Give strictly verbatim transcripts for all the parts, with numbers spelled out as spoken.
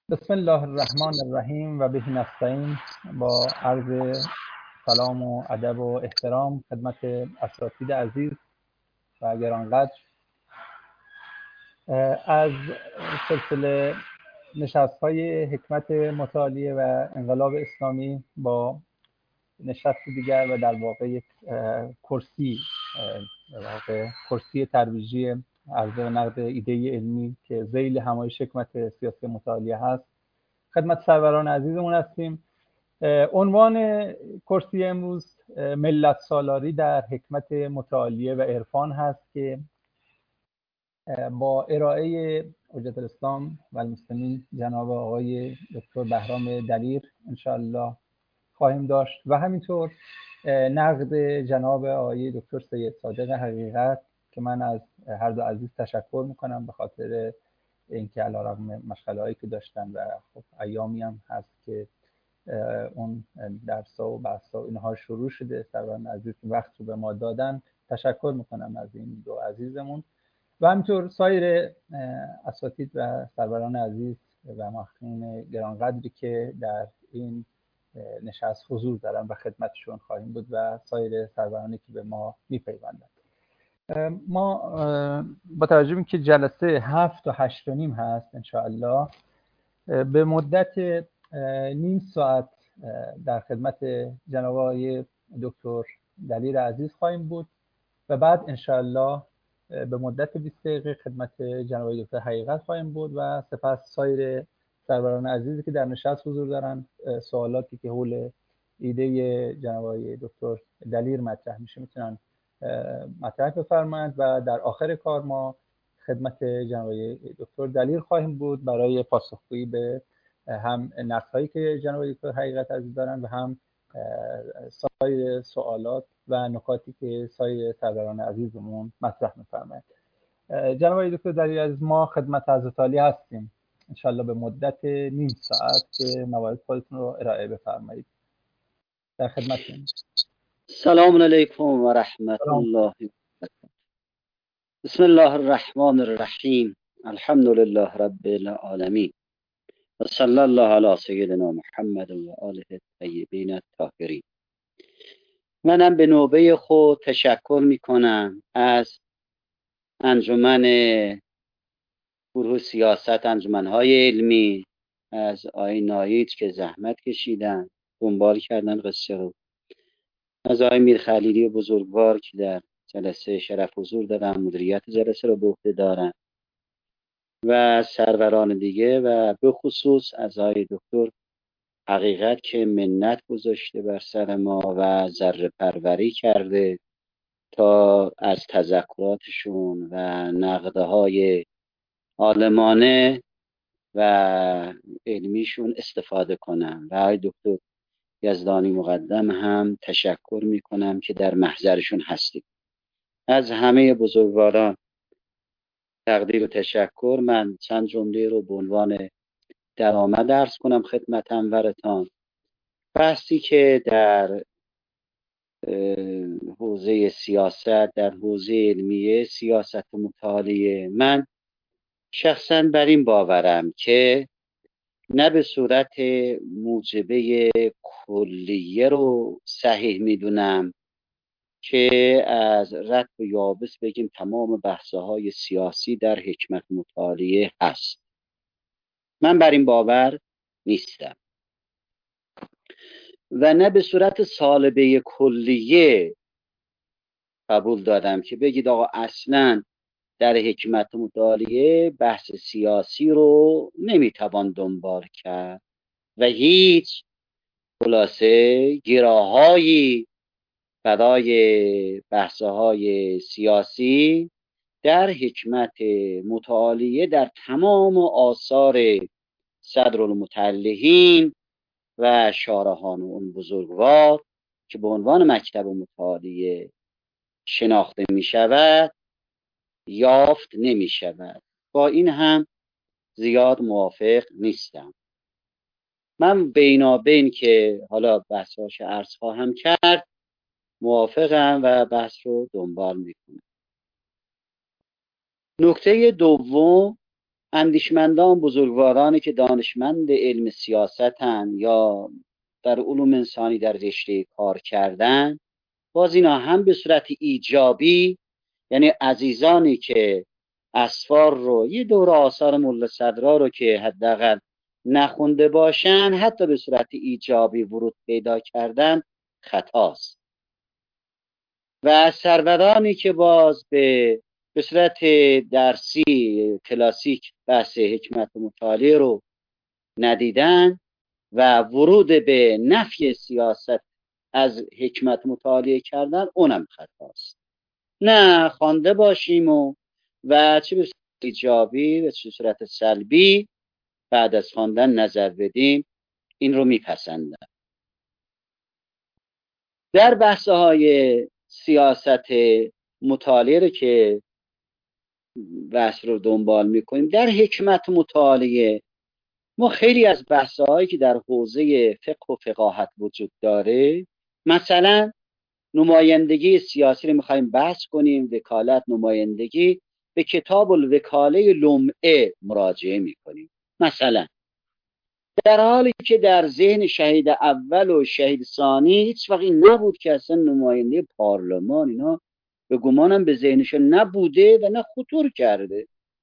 بسم الله الرحمن الرحیم و به نستعین. با عرض سلام و ادب و احترام خدمت اساتید عزیز و گرانقدر، از سلسله نشست‌های حکمت مطالعه و انقلاب اسلامی با نشست دیگر و در واقع یک کرسی در واقع کرسی ترویجی عرضه و نقد ایده علمی که ذیل همایش حکمت سیاسی مطالعه هست خدمت سروران عزیزمون هستیم. عنوان کرسی امروز ملت سالاری در حکمت مطالعه و عرفان هست که با ارائه حجت الاسلام و المسلمین جناب آقای دکتر بهرام دلیر انشاءالله خواهیم داشت و همینطور نقد جناب آقای دکتر سید صادق حقیقت که من از هر دو عزیز تشکر میکنم به خاطر اینکه علیرغم مشغله‌هایی که داشتن و خب ایامی هم هست که اون درس‌ها و بحث‌ها اینها شروع شده، سروران عزیز که وقت رو به ما دادن تشکر میکنم از این دو عزیزمون و همینطور سایر اساتید و سروران عزیز و محققین گرانقدری که در این نشست حضور دارن و خدمتشون خواهیم بود و سایر سرورانی که به ما میپیوندند. ما با توجه به اینکه جلسه هفت و هشت و نیم هست انشاءالله به مدت نیم ساعت در خدمت جناب آقای دکتر دلیر عزیز خواهیم بود و بعد انشاءالله به مدت بیست دقیقه خدمت جناب آقای دکتر حقیقت خواهیم بود و سپس سایر سروران عزیزی که در نشست حضور دارن سوالاتی که حول ایده جناب آقای دکتر دلیر مطرح میشه میتونن مطرح بفرمایند و در آخر کار ما خدمت جناب دکتر دلیر خواهیم بود برای پاسخگویی به هم نقدهایی که جناب دکتر حقیقت عزیز دارن و هم سایر سوالات و نکاتی که سایر سروران عزیزمون مطرح می‌فرمایند. جناب دکتر دلیر عزیز ما خدمت حضرت عالی هستیم انشالله به مدت نیم ساعت که موارد خودتون رو ارائه بفرمایید. در خدمتتون. سلام علیکم و رحمت الله. بسم الله الرحمن الرحیم. الحمد لله رب العالمین و صلی الله علی سیدنا محمد و آله الطیبین الطاهرین. منم به نوبه خود تشکر می کنم از انجمن گروه سیاست، انجمنهای علمی، از آقای نایید که زحمت کشیدن دنبال کردن قصه رو، از آقای میر خلیلی بزرگوار که در جلسه شرف حضور دارن، مدیریت جلسه رو به عهده دارن و سروران دیگه و به خصوص از آقای دکتر حقیقت که منت گذاشته بر سر ما و ذره پروری کرده تا از تذکراتشون و نقدهای عالمانه و علمیشون استفاده کنم و آقای دکتر یزدانی مقدم هم تشکر میکنم که در محضرشون هستیم. از همه بزرگواران تقدیر و تشکر. من چند جمله رو به عنوان درآمد عرض کنم خدمت انورتان. بحثی که در حوزه سیاست، در حوزه علمیه سیاست مطالعه، من شخصا بر این باورم که نه به صورت موجبه کلیه رو صحیح میدونم که از رطب و یابس بگیم تمام بحثه های سیاسی در حکمت مطالعه هست. من بر این باور نیستم و نه به صورت سالبه کلیه قبول دادم که بگید آقا اصلا در حکمت مطالعه بحث سیاسی رو نمیتوان دنبال کرد و هیچ خلاصه گراهایی برای بحث‌های سیاسی در حکمت مطالعه در تمام آثار صدرالمطلعین و شارحان اون بزرگوار که به عنوان مکتب مطالعه شناخته می شود یافت نمی شود. با این هم زیاد موافق نیستم. من بینابین که حالا بحثاش عرض خواهم کرد موافقم و بحث رو دنبال میکنم. نکته دوم اندیشمندان بزرگوارانی که دانشمند علم سیاستن یا در علوم انسانی در رشته کار کردن، باز اینا هم به صورت ایجابی، یعنی عزیزانی که اسفار رو، یه دور آثار ملا صدرا رو که حداقل نخونده باشن، حتی به صورت ایجابی ورود پیدا کردن خطاست. و سرورانی که باز به به صورت درسی کلاسیک بحث حکمت مطالعه رو ندیدن و ورود به نفی سیاست از حکمت مطالعه کردن، اونم خطاست. نه خوانده باشیم و و چه به صورت ایجابی و چه به صورت سلبی بعد از خواندن نظر بدیم، این رو میپسندم. در بحث‌های سیاست مطالعه رو که بحث رو دنبال میکنیم، در حکمت مطالعه ما خیلی از بحث‌هایی که در حوزه فقه و فقاهت وجود داره، مثلا نمایندگی سیاسی رو میخوایم بحث کنیم، وکالت، نمایندگی، به کتاب الوکاله لمعه مراجعه میکنیم. مثلا در حالی که در ذهن شهید اول و شهید ثانی هیچ وقت این نبود که اصلا نماینده پارلمان، اینا به گمانم به ذهنشون نبوده و نه خطور کرده.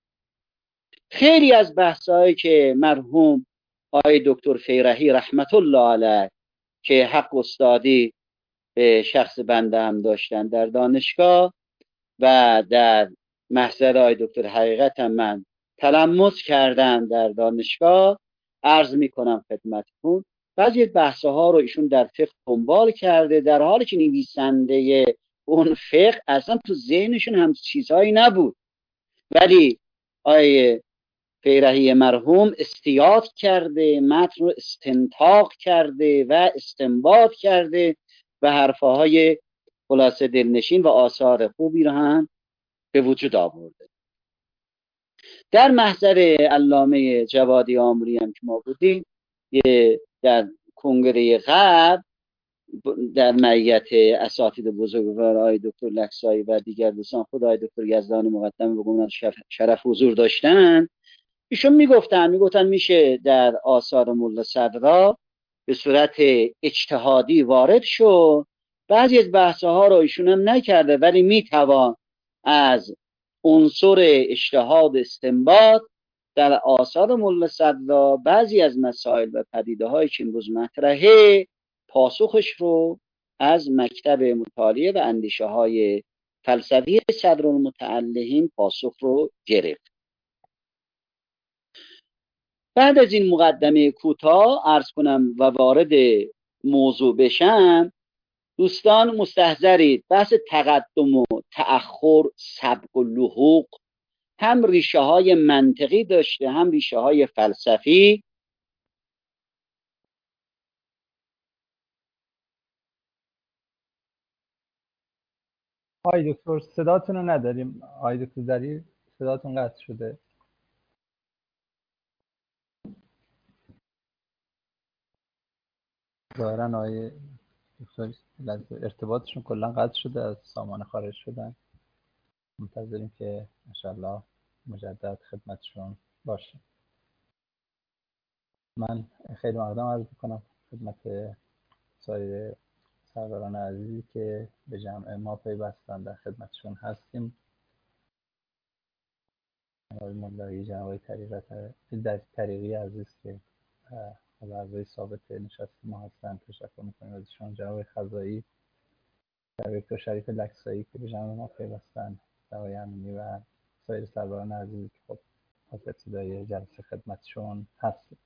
خیلی از بحثایی که مرحوم آقای دکتر فیرحی رحمت الله علیه که حق استادی به شخص بنده هم داشتن در دانشگاه و در محضر آقای دکتر حقیقت هم من تلمس کردن در دانشگاه، عرض میکنم خدمتتون، بعضی بحث ها رو ایشون در فقه دنبال کرده، در حالی که نویسنده اون فقه اصلا تو ذهنشون هم چیزهایی نبود، ولی آقای فیرحی مرحوم استیاط کرده، متن رو استنطاق کرده و استنباط کرده و حرفهای خلاصه دلنشین و آثار خوبی رو هم به وجود آورده. در محضر علامه جوادی آمری هم که ما بودیم، در کنگره قبل در معیت اساتید بزرگوار آقای دکتر لکسایی و دیگر دوستان، خود آقای دکتر یزدانی مقدم بگم شرف حضور داشتن، ایشون میگفتن میگفتن میشه در آثار ملا صدرا به صورت اجتهادی وارد شد، بعضی از بحث‌ها رو ایشون هم نکرده، ولی میتوان از عنصر اجتهاد استنباط در آثار ملا صدرا بعضی از مسائل و پدیده‌هایی که امروز مطرحه پاسخش رو از مکتب مطالعه و اندیشه‌های فلسفی صدرالمتعلقین پاسخ رو گرفت. بعد از این مقدمه کوتاه عرض کنم و وارد موضوع بشم، دوستان مستحضرید بحث تقدم و تأخر، سبق و لحوق هم ریشه های منطقی داشته، هم ریشه های فلسفی. آقای دکتر صداتون رو نداریم. آقای دکتر داری صداتون قطع شده. ظاهرا آقای دکتر ارتباطشون کلا قطع شده، از سامانه خارج شدن. منتظریم که انشالله مجدد خدمتشون باشیم. من خیلی مقدم عرض میکنم خدمت سایر سروران عزیزی که به جمع ما پیوستن، در خدمتشون هستیم. جناب مولایی، جناب طریقت در طریقی عزیز که از اعضای ثابت نشست ما هستن، تشکر میکنیم ازشون. جناب خزایی، جناب دکتر شریف لکسایی که به جمع ما پیوستن، جناب امینی و سایر سروران عزیزی که خب از ابتدای جلسه خدمتشون هستیم.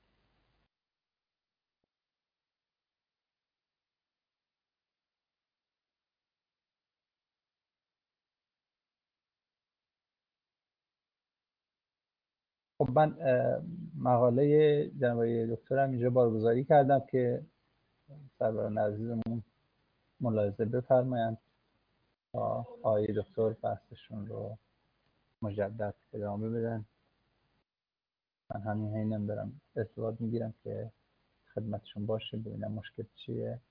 خب من مقاله جناب دکترم اینجا بارگذاری کردم که سروران عزیزمون ملاحظه بفرمایند تا آقای دکتر بحثشون رو مجدد ادامه بدن. من همین حینم دارم ارتباط میگیرم که خدمتشون باشه، ببینم مشکل چیه.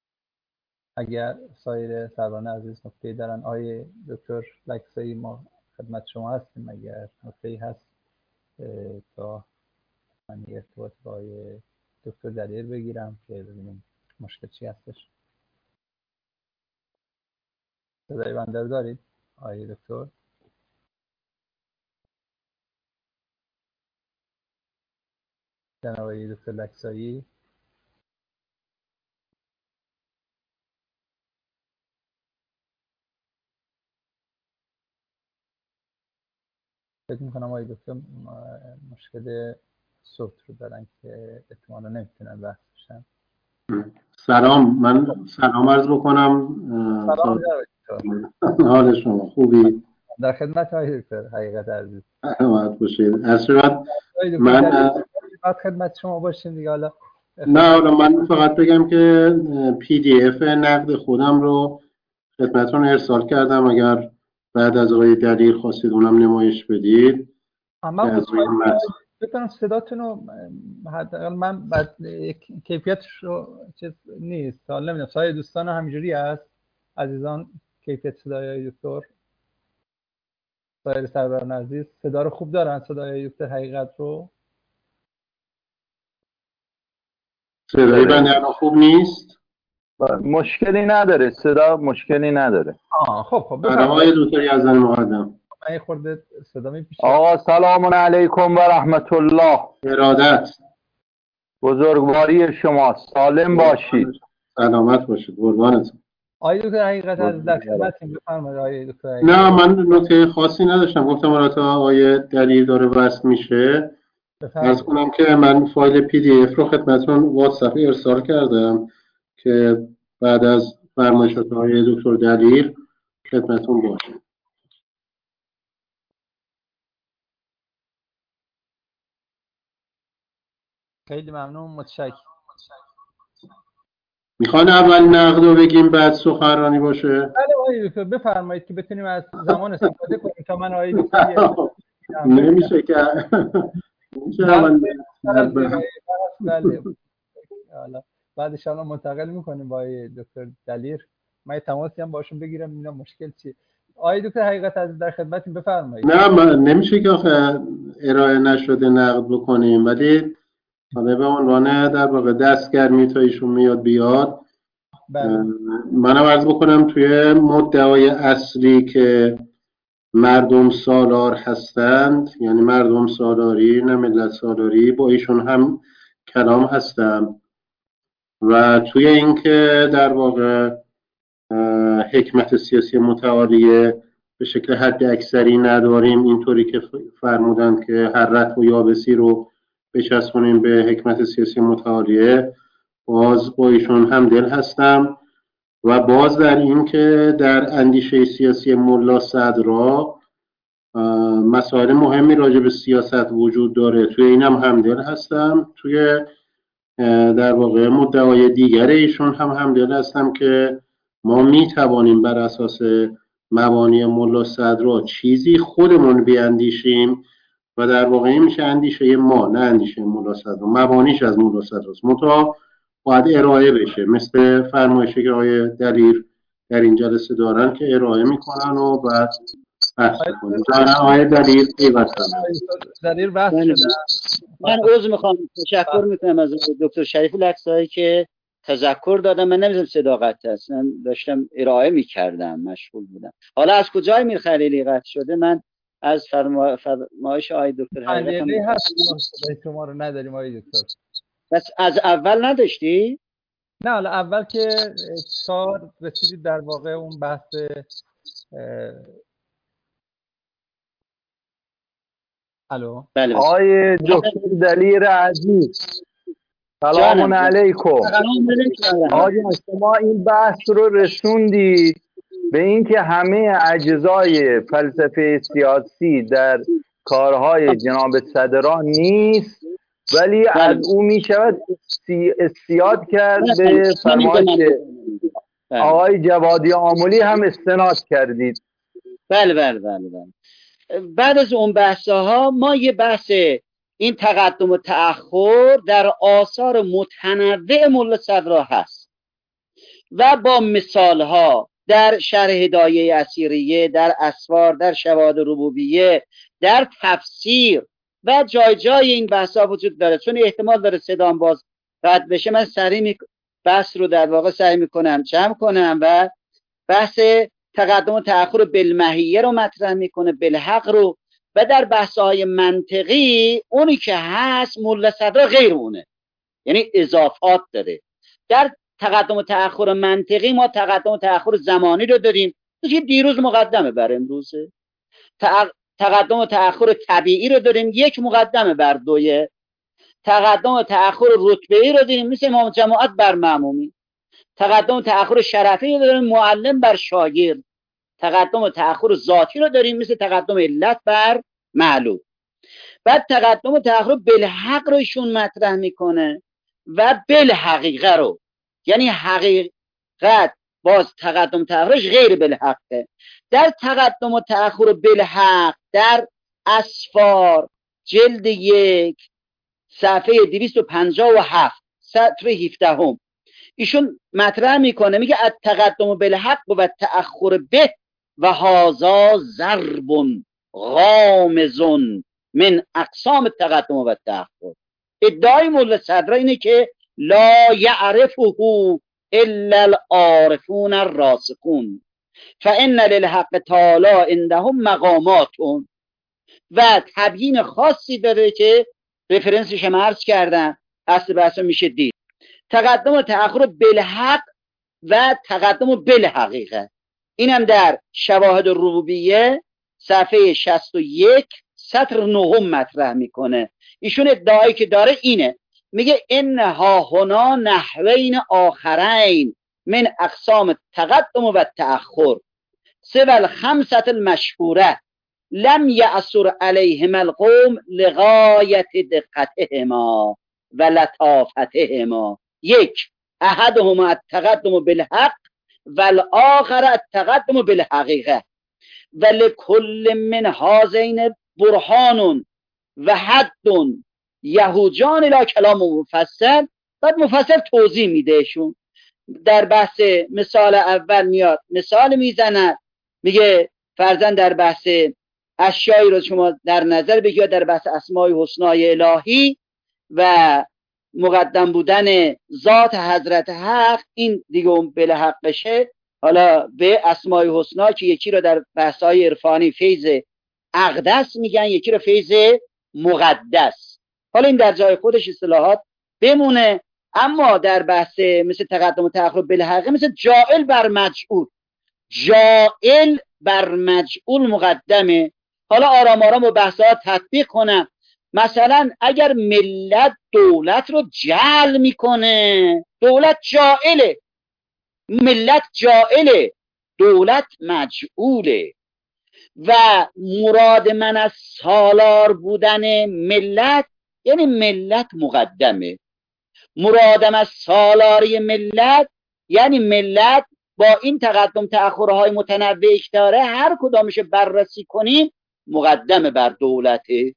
اگر سایر سروران عزیز نکته دارن، آقای دکتر لکسایی ما خدمت شما هستیم. اگر نکته‌ای هست تا من ارتباط با آقای دکتر دلیر بگیرم که ببینیم مشکل چی هستش. صدای بنده رو دارید آقای دکتر؟ جناب آقای دکتر لکسایی. فکر میکنم آقای دکتر مشکل صوت رو دارن که احتمالا نمیتونن بحث بشن. سلام، من سلام عرض بکنم. سلام حال شما خوبی؟ در خدمت آقای دکتر حقیقت عزیز. سلامت باشید. از صورت من بعد خدمت شما باشیم دیگه. حالا نه حالا من فقط بگم که پی دی اف نقد خودم رو خدمتتون ارسال کردم. اگر بعد از آقای دلیر خواستید اونم نمایش بدید. من بتونم صداتون رو حداقل من بعد کیفیتش رو چیز نیست. حالا نمیدونم سایر دوستان همینجوری هست عزیزان؟ کیفیت صدای دکتر سایر سروران عزیز صدا رو خوب دارن؟ صدای دکتر حقیقت رو صدای بنده خوب نیست؟ مشکلی نداره، صدا مشکلی نداره. آه خب خب بفرمایید آقای دکتر یزدانی مقدم. من خورده صدا میپیچه. آقا سلام علیکم و رحمت الله. ارادت. بزرگواری شما، سالم باشید. سلامت باشید قربانتون. آقای دکتر حقیقت از در خدمتتون، بفرمایید آقای دکتر حقیقت. نه من نکته خاصی نداشتم، گفتم حالا تا آقای دلیر داره وصل میشه عرض کنم که من فایل پی دی اف رو خدمتتون واتساپ ارسال کردم که بعد از فرمایشات آقای دکتر دلیر خدمتتون باشه. خیلی ممنون، متشکرم. میخوان اول نقد رو بگیم بعد سخنرانی باشه؟ بله آقای دکتر بفرمایید که بتونیم از زمان استفاده کنیم تا من آقای دکتر نمیشه که نمیشه اول بله حالا بعدش الان منتقل میکنیم با آقای دکتر دلیر. من تماسی هم باشون بگیرم اینا مشکل چیه. آقای دکتر حقیقت از در خدمتتون، بفرمایید. نه من نمیشه که آخه ارائه نشده نقد بکنیم، ولی حالا به عنوان در واقع دستگرمی تا ایشون میاد بیاد بله. منم عرض بکنم توی مدعای اصلی که مردم سالار هستند، یعنی مردم سالاری نه ملت سالاری، با ایشون هم کلام هستم و توی اینکه در واقع حکمت سیاسی متعالیه به شکل حد اکثری نداریم، اینطوری که فرمودند که هر رطب و یابسی رو بچسبونیم به حکمت سیاسی متعالیه، باز با ایشون هم دل هستم و باز در این که در اندیشه سیاسی ملا صدرا مسائل مهمی راجع به سیاست وجود داره، توی اینم همدل هستم. توی در واقع مدعای دیگر ایشون هم همدل هستم که ما می توانیم بر اساس مبانی ملا صدرا چیزی خودمون بیاندیشیم و در واقع این میشه اندیشه ما، نه اندیشه ملا صدرا. مبانیش از ملا صدراست، منتها باید ارائه بشه، مثل فرمایشی که آقای دلیر در این جلسه دارن که ارائه میکنن و بعد بحث کنیم. آقای دلیر دلیر بحث شده. من عذر میخوام، تشکر میکنم از دکتر شریف لکسایی که تذکر دادم. من نمیدونم صداقت هست، من داشتم ارائه میکردم، مشغول بودم. حالا از کجای میر خلیلی قطع شده؟ من از فرما... فرمایش آقای دکتر خلیلی هست شما رو نداریم آقای دکتر. بس از اول نداشتی؟ نه حالا اول که کار رسیدید در واقع اون بحث الو بله آقای دکتر دلیر عزیز سلام علیکم. آقای شما این بحث رو رسوندید به اینکه همه اجزای فلسفه سیاسی در کارهای جناب صدرا نیست، ولی از او می شود استیاد کرد. به فرمایش آقای جوادی آملی هم استناد کردید. بله بله بله بله. بعد از اون بحث‌ها ما یه بحث این تقدم و تأخر در آثار متنوع ملا صدرا هست و با مثال‌ها در شرح هدایه اسیریه، در اسفار، در شواهد ربوبیه، در تفسیر و جای جای این بحثا وجود داره. چون احتمال داره صدام باز رد بشه، من سریع می... بحث رو در واقع سعی میکنم جمع کنم و بحث تقدم و تأخر بالماهیه رو مطرح میکنه، بالحق رو، و در بحث‌های منطقی اونی که هست ملا صدرا غیر اونه، یعنی اضافات داره. در تقدم و تأخر منطقی ما تقدم و تأخر زمانی رو داریم که دیروز مقدمه بر امروزه. تقدم و تأخر طبیعی رو داریم، یک مقدمه بر دویه. تقدم و تأخر رتبه‌ای رو داریم مثل امام جماعت بر مأمومی. تقدم و تأخر شرفی رو داریم معلم بر شاگرد. تقدم و تأخر ذاتی رو داریم مثل تقدم علت بر معلوم. بعد تقدم و تأخر بالحق رو ایشون مطرح میکنه و بالحقیقه رو، یعنی حقیقت باز تقدم و تأخرش غیر بالحقه. در تقدم و تأخر بالحق در اسفار جلد یک صفحه دویست و پنجاه و هفت سطر هفده هم ایشون مطرح میکنه، میگه التقدم بالحق و تأخر به و هذا ضرب غامض من اقسام التقدم و تأخر. ادعای ملا صدرا اینه که لا یعرفه الا العارفون الراسخون فان للحق تعالی عندهم مقامات، و تبیین خاصی داره که رفرنسش هم عرض کردم، اصل بحث میشه دید. تقدم و تأخر بالحق و تقدم بالحقیقه، اینم در شواهد ربوبیه صفحه شصت و یک سطر نهم مطرح میکنه. ایشون ادعایی که داره اینه، میگه انها هنا نحوین آخرین من اقسام تقدم و تأخر سوى الخمسة المشهوره لم یأثر علیهم القوم لغایت دقتهما و لطافتهما. یک، احدهما التقدم بالحق و الاخر التقدم بالحقیقه و لکل من هذین برهان و حد یهوجان الى کلام مفصل. بعد مفصل توضیح میدهشون. در بحث مثال اول میاد مثال میزند، میگه فرضاً در بحث اشیایی رو شما در نظر بگیرید، در بحث اسماء حسنای الهی و مقدم بودن ذات حضرت حق، این دیگه اون بالحقشه. حالا به اسماء حسنا که یکی رو در بحث‌های عرفانی فیض اقدس میگن، یکی رو فیض مقدس. حالا این در جای خودش اصطلاحات بمونه، اما در بحث مثل تقدم و تأخر بالحقیقه مثل جائل بر مجعول، جائل بر مجعول مقدمه. حالا آرام آرام و بحثات تطبیق کنم. مثلا اگر ملت دولت رو جعل میکنه، دولت جائله، ملت جائله، دولت مجعوله. و مراد من از سالار بودن ملت یعنی ملت مقدمه. مرادم از سالاری ملت یعنی ملت با این تقدم تأخرهای متنوعی که داره هر کدامش بررسی کنیم مقدمه بر دولته.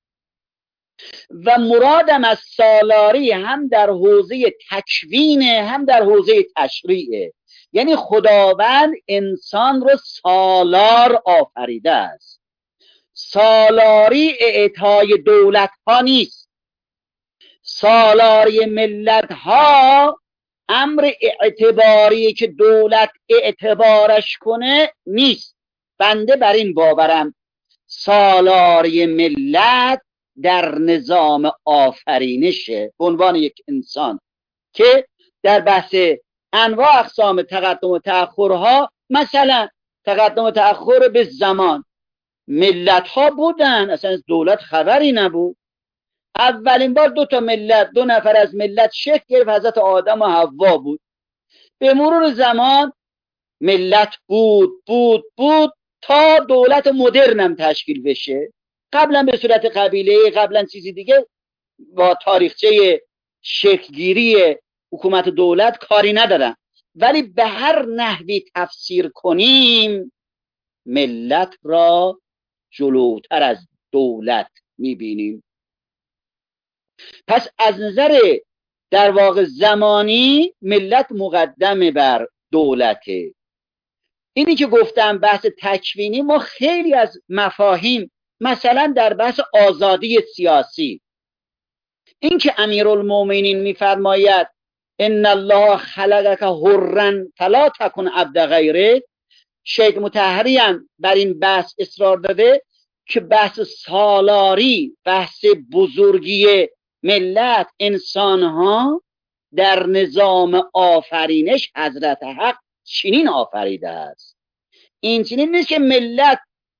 و مرادم از سالاری هم در حوزه تکوینه هم در حوزه تشریعه، یعنی خداوند انسان رو سالار آفریده است. سالاری اعطای دولت ها نیست، سالاری ملت ها امر اعتباری که دولت اعتبارش کنه نیست. بنده بر این باورم سالاری ملت در نظام آفرینشه به عنوان یک انسان که در بحث انواع اقسام تقدم و تأخرها، مثلا تقدم و تأخر به زمان، ملت ها بودن اصلا از دولت خبری نبود. اولین بار دو تا ملت دو نفر از ملت شکل گرفت، حضرت آدم و حوا بود. به مرور زمان ملت بود بود بود تا دولت مدرن هم تشکیل بشه. قبلا به صورت قبیله، قبلا چیزی دیگه، با تاریخچه شکلگیری حکومت دولت کاری ندارن. ولی به هر نحوی تفسیر کنیم ملت را جلوتر از دولت میبینیم. پس از نظر در واقع زمانی ملت مقدم بر دولته. اینی که گفتم بحث تکوینی، ما خیلی از مفاهیم، مثلا در بحث آزادی سیاسی، این که امیرالمومنین میفرماید ان الله خلقک حرا فلا تکن عبد غیره، شیخ مطهری هم بر این بحث اصرار داده که بحث سالاری، بحث بزرگی ملت، انسانها در نظام آفرینش حضرت حق چنین آفریده است. این چنین نیست که ملت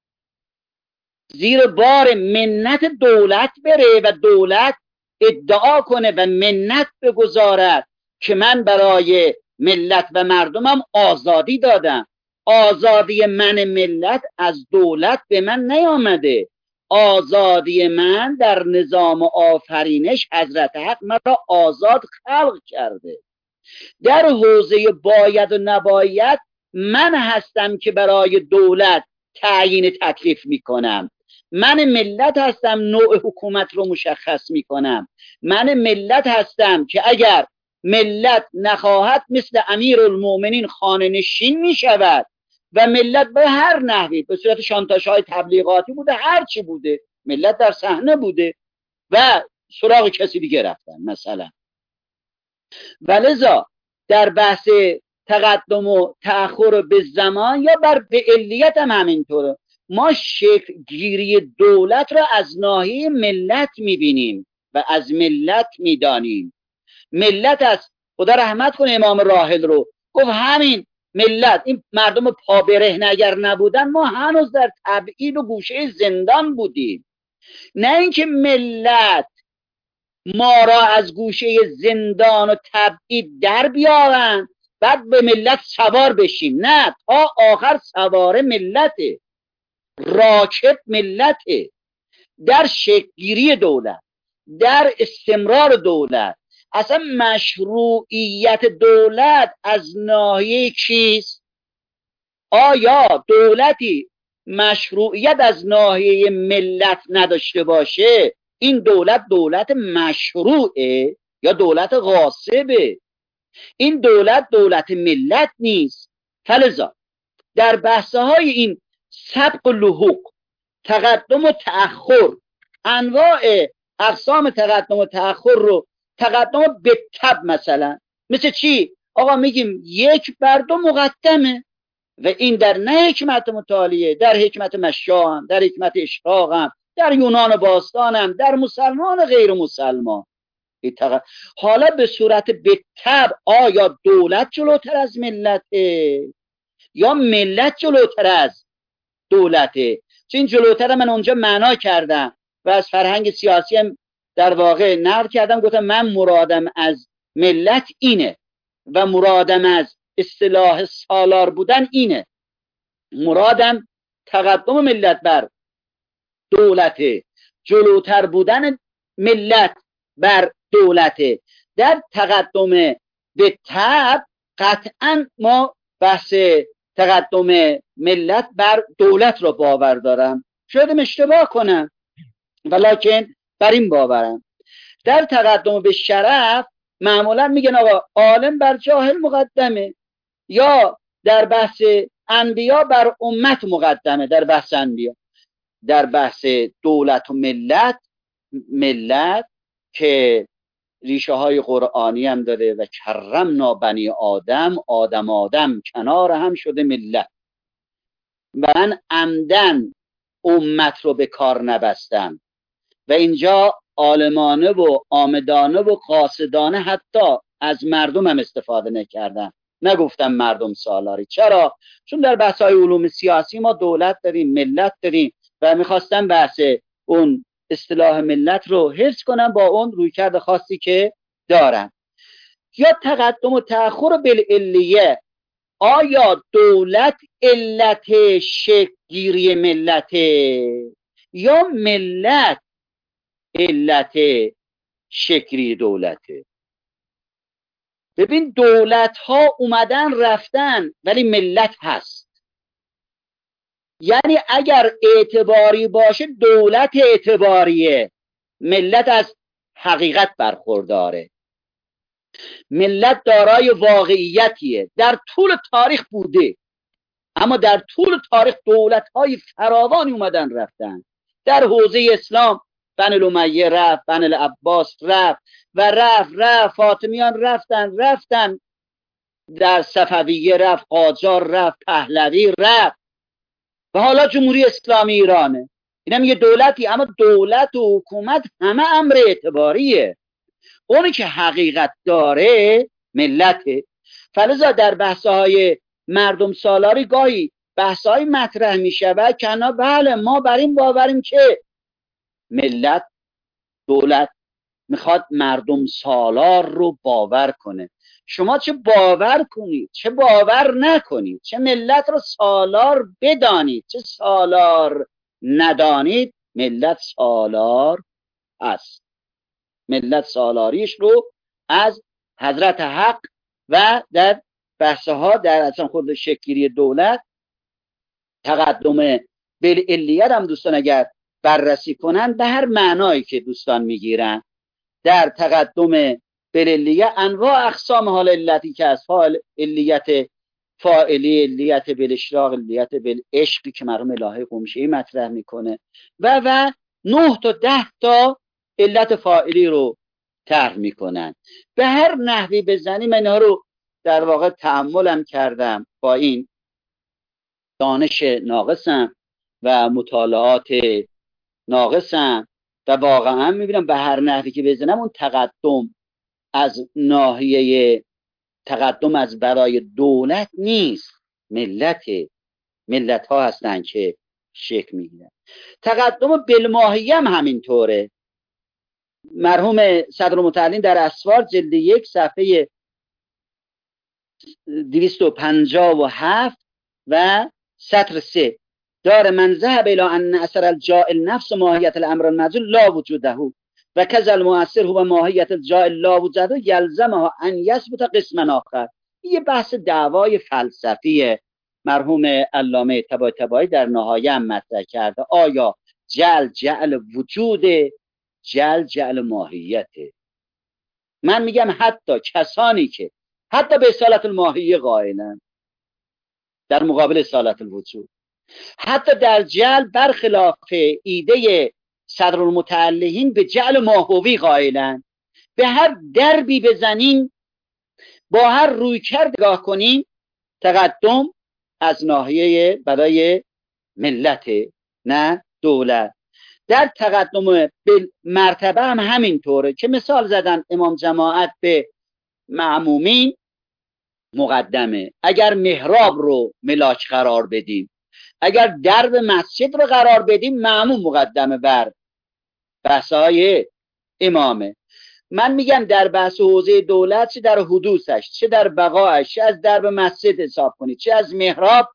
زیر بار منت دولت بره و دولت ادعا کنه و منت بگذارد که من برای ملت و مردمم آزادی دادم. آزادی من ملت از دولت به من نیامده، آزادی من در نظام آفرینش حضرت حق مرا آزاد خلق کرده. در حوزه باید و نباید من هستم که برای دولت تعیین تکلیف میکنم، من ملت هستم نوع حکومت رو مشخص میکنم، من ملت هستم که اگر ملت نخواهد مثل امیرالمومنین خانه نشین میشود و ملت به هر نحوی به صورت شانتاژ های تبلیغاتی بوده، هر چی بوده، ملت در صحنه بوده و سراغ کسی دیگه رفتن مثلا. ولذا در بحث تقدم و تأخر به زمان یا بر به علیت هم همینطوره، ما شکل گیری دولت را از ناحیه ملت میبینیم و از ملت میدانیم. ملت از خدا رحمت کنه امام راحل رو، گفت همین ملت، این مردم پا برهنه اگر نبودن ما هنوز در تبعید و گوشه زندان بودیم، نه اینکه ملت ما را از گوشه زندان و تبعید در بیارن بعد به ملت سوار بشیم. نه، تا آخر سوار ملته، راکب ملته. در شکلگیری دولت، در استمرار دولت، اصلا مشروعیت دولت از ناحیه چیست؟ آیا دولتی مشروعیت از ناحیه ملت نداشته باشه این دولت دولت مشروعه یا دولت غاصبه؟ این دولت دولت ملت نیست. فلذا در بحث‌های این سبق و لحوق، تقدم و تأخر، انواع اقسام تقدم و تأخر رو، تقدم به تب مثلا مثل چی؟ آقا میگیم یک بر دو مقدمه و این در نه حکمت متعالیه، در حکمت مشا هم، در حکمت اشراق هم، در یونان باستان هم، در مسلمان غیر مسلمان. حالا به صورت به تب آیا دولت جلوتر از ملته یا ملت جلوتر از دولته؟ چون این جلوتر من اونجا معنا کردم و از فرهنگ سیاسی هم در واقع نقل کردم، گفتم من مرادم از ملت اینه و مرادم از اصطلاح سالار بودن اینه، مرادم تقدم ملت بر دولته، جلوتر بودن ملت بر دولته. در تقدم به تب قطعا ما بحث تقدم ملت بر دولت را باور دارم، شاید اشتباه کنم ولکن بر این باورم. در تقدم به شرف معمولا میگن آقا عالم بر جاهل مقدمه، یا در بحث انبیا بر امت مقدمه. در بحث انبیا، در بحث دولت و ملت، ملت که ریشه های قرآنی هم داره و کرمنا بنی آدم، آدم آدم کنار هم شده ملت، و من عمدن امت رو به کار نبستم و اینجا عالمانه و آمدانه و قاصدانه حتی از مردم هم استفاده نکردم، نگفتم مردم سالاری. چرا؟ چون در بحث های علوم سیاسی ما دولت داریم، ملت داریم و میخواستم بحث اون اصطلاح ملت رو حفظ کنم با اون رویکرد خاصی که دارم. یا تقدم و تأخر بالعلیه، آیا دولت علت شکل‌گیری ملته یا ملت علت شکلی دولته؟ ببین دولت ها اومدن رفتن ولی ملت هست. یعنی اگر اعتباری باشه دولت اعتباریه، ملت از حقیقت برخورداره، ملت دارای واقعیتیه، در طول تاریخ بوده. اما در طول تاریخ دولت‌های فراوانی اومدن رفتن. در حوزه اسلام بنی الامیه رفت، بنی العباس رفت و رفت رفت فاطمیان رفتن رفتن در صفویه رفت، قاجار رفت، پهلوی رفت و حالا جمهوری اسلامی ایرانه. اینم یه دولتی، اما دولت و حکومت همه امر اعتباریه. اونی که حقیقت داره ملته. فلذا در بحث‌های مردم سالاری گاهی بحث‌های مطرح می‌شود که نه بله ما بر این باوریم که ملت دولت میخواد مردم سالار رو باور کنه. شما چه باور کنید چه باور نکنید، چه ملت رو سالار بدانید چه سالار ندانید، ملت سالار است. ملت سالاریش رو از حضرت حق و در بحثها در اصلا خود شکلگیری دولت تقدم بالعلیت هم دوستان اگر بررسی کنن به هر معنایی که دوستان میگیرن، در تقدم بالعلیت انواع اقسام حال علتی که از فاعل علیت فاعلی، علیت بالاشراق، علیت بالعشقی که مرحوم الهی قمشی مطرح میکنه و و نه تا ده تا علت فاعلی رو طرح میکنن. به هر نحوی بزنیم اینها رو در واقع تأملم کردم با این دانش ناقصم و مطالعات ناقصم و واقعا میبینم به هر نحوی که بزنم اون تقدم از ناحیه تقدم از برای دولت نیست، ملت ملت ها هستن که شکل میگیرن. تقدم بالماهیه هم همینطوره. مرحوم صدرالمتعلین در اسوار جلد یک صفحه دویست و پنجاه و هفت و سطر سه دار من ذهب الى ان اثر الجائل نفس ماهیت الامر المعزول لا وجوده و کذا المؤثر هو ماهیت الجائل لا وجوده یلزمه ان یثبت قسما آخر. یه بحث دعوای فلسفی مرحوم علامه طباطبایی در نهایه هم مطرح کرده. آیا جعل جعل وجوده، جعل جعل ماهیته؟ من میگم حتی کسانی که حتی به اصالت الماهیه قائلن در مقابل اصالت الوجود، حتی در جعل برخلاف ایده صدرالمتعلقین به جعل ماهوی قائلن. به هر دربی بزنیم، با هر روی کرد نگاه کنیم، تقدم از ناحیه برای ملت نه دولت. در تقدم به مرتبه هم همینطوره که مثال زدن امام جماعت به مأمومین مقدمه. اگر محراب رو ملاک قرار بدیم، اگر درب مسجد رو قرار بدیم، مأموم مقدمه بر بحث‌های امامه. من میگم در بحث حوزه دولت، چه در حدوثش، چه در بقایش، چه از درب مسجد حساب کنید، چه از محراب،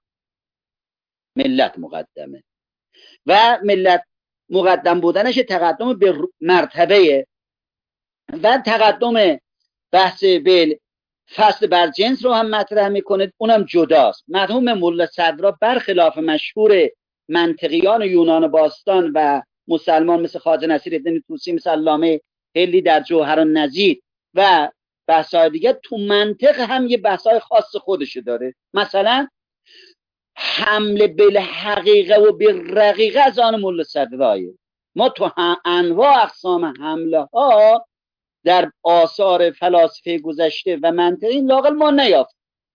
ملت مقدمه و ملت مقدم بودنش تقدم به مرتبه و تقدم بحث به فصل بر جنس رو هم مطرح میکنه، اونم جداست. مرحوم ملا صدرا برخلاف مشهور منطقیان یونان باستان و مسلمان مثل خواجه نصیرالدین طوسی، مثل علامه حلی در جوهر النظیر و بحث‌های دیگه، تو منطق هم یه بحث‌های خاص خودشو داره. مثلا حمله بالحقیقه و بالرقیقه از آن ملا صدرایه. ما تو انواع اقسام حمله ها در آثار فلاسفه گذشته و منطقی لااقل ما نیافت.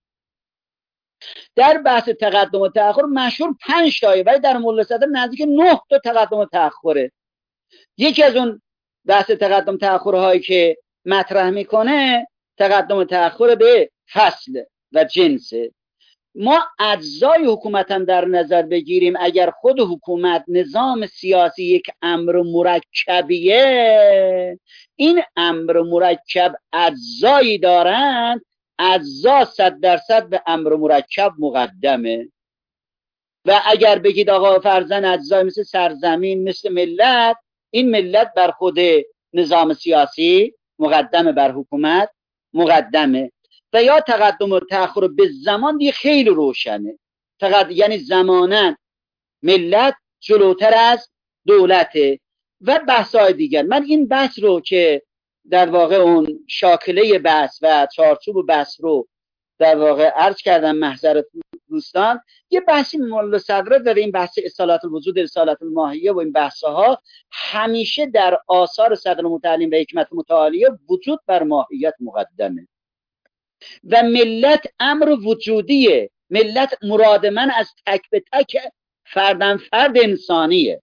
در بحث تقدم و تأخر مشهور پنج تایه، ولی در ملا صدر نزدیک نه تا تقدم و تأخره. یکی از اون بحث تقدم تأخرهایی که مطرح میکنه تقدم و تأخر به فصل و جنسه. ما اجزای حکومت هم در نظر بگیریم، اگر خود حکومت نظام سیاسی یک امر مرکبیه، این امر مرکب اجزایی دارند، اجزا صد درصد به امر مرکب مقدمه. و اگر بگید آقا فرزن اجزای مثل سرزمین، مثل ملت، این ملت بر خود نظام سیاسی مقدمه، بر حکومت مقدمه. و یا تقدم و تأخر به زمان دیگه خیلی روشنه. تقدم یعنی زماناً ملت جلوتر از دولته و بحث‌های دیگر. من این بحث رو که در واقع اون شاکله بحث و چارچوب بحث رو در واقع عرض کردم محضرتون دوستان یه بحثی مولا صدرا داره، این بحث اصالت الوجود، اصالت الماهیه و این بحثها همیشه در آثار صدر متعلم و حکمت متعالیه وجود بر ماهیت مقدمه و ملت امر وجودیه. ملت مراد من از تک به تک فردن فرد انسانیه.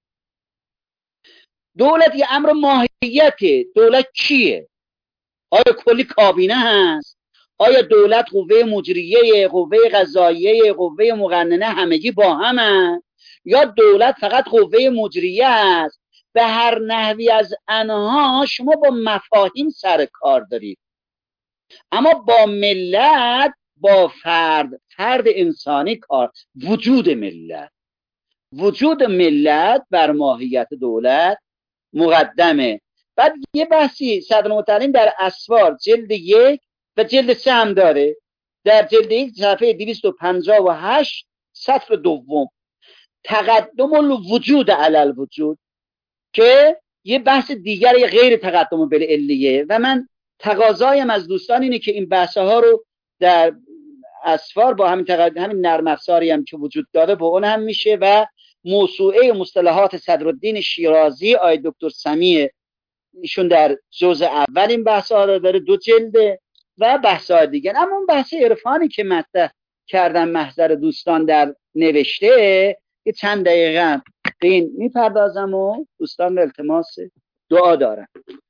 دولت یه امر ماهیته. دولت چیه؟ آیا کلی کابینه هست؟ آیا دولت قوه مجریه، قوه قضاییه، قوه مقننه همگی با هم هست؟ یا دولت فقط قوه مجریه است؟ به هر نحوی از آنها شما با مفاهیم سر کار دارید، اما با ملت، با فرد فرد انسانی کار. وجود ملت وجود ملت بر ماهیت دولت مقدمه. بعد یه بحثی صدر متعلم در اسوار جلد یک و جلد سه هم داره. در جلد یک صفحه دویست و پنجاه و هشت سطر دوم، تقدم الوجود علی الوجود، که یه بحث دیگر یه غیر تقدم بالعلیه. و من تقاضایم از دوستان اینه که این بحث ها رو در اسفار با همین تقدم، همین نرم افزاری هم که وجود داره با اون هم میشه. و موسوعه مصطلحات صدرالدین شیرازی آقای دکتر سمیع، ایشون در جزء اول این بحث ها رو داره، دو جلده، و بحث ها دیگر. اما اون بحث عرفانی که مطرح کردن محضر دوستان در نوشته، یه چند دقیقه به این میپردازم و دوستان به التماس دعا دارم.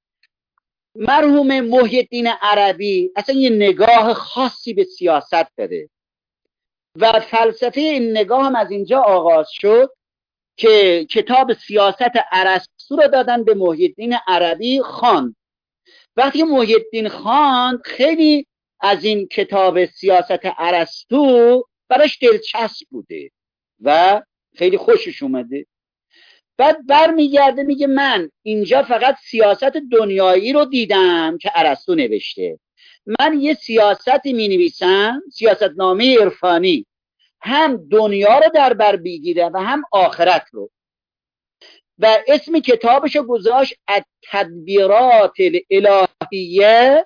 مرحوم محی الدین عربی اصلا یه نگاه خاصی به سیاست داره و فلسفه این نگاه هم از اینجا آغاز شد که کتاب سیاست ارسطو رو دادن به محی الدین عربی خواند. وقتی محی الدین خواند خیلی از این کتاب سیاست ارسطو براش دلچسب بوده و خیلی خوشش اومده. بعد برمیگرده میگه من اینجا فقط سیاست دنیایی رو دیدم که ارسطو نوشته، من یه سیاستی می نویسم، سیاست نامه عرفانی، هم دنیا رو در بر بگیره و هم آخرت رو. و اسم کتابشو گذاشت التدبیرات الالهیه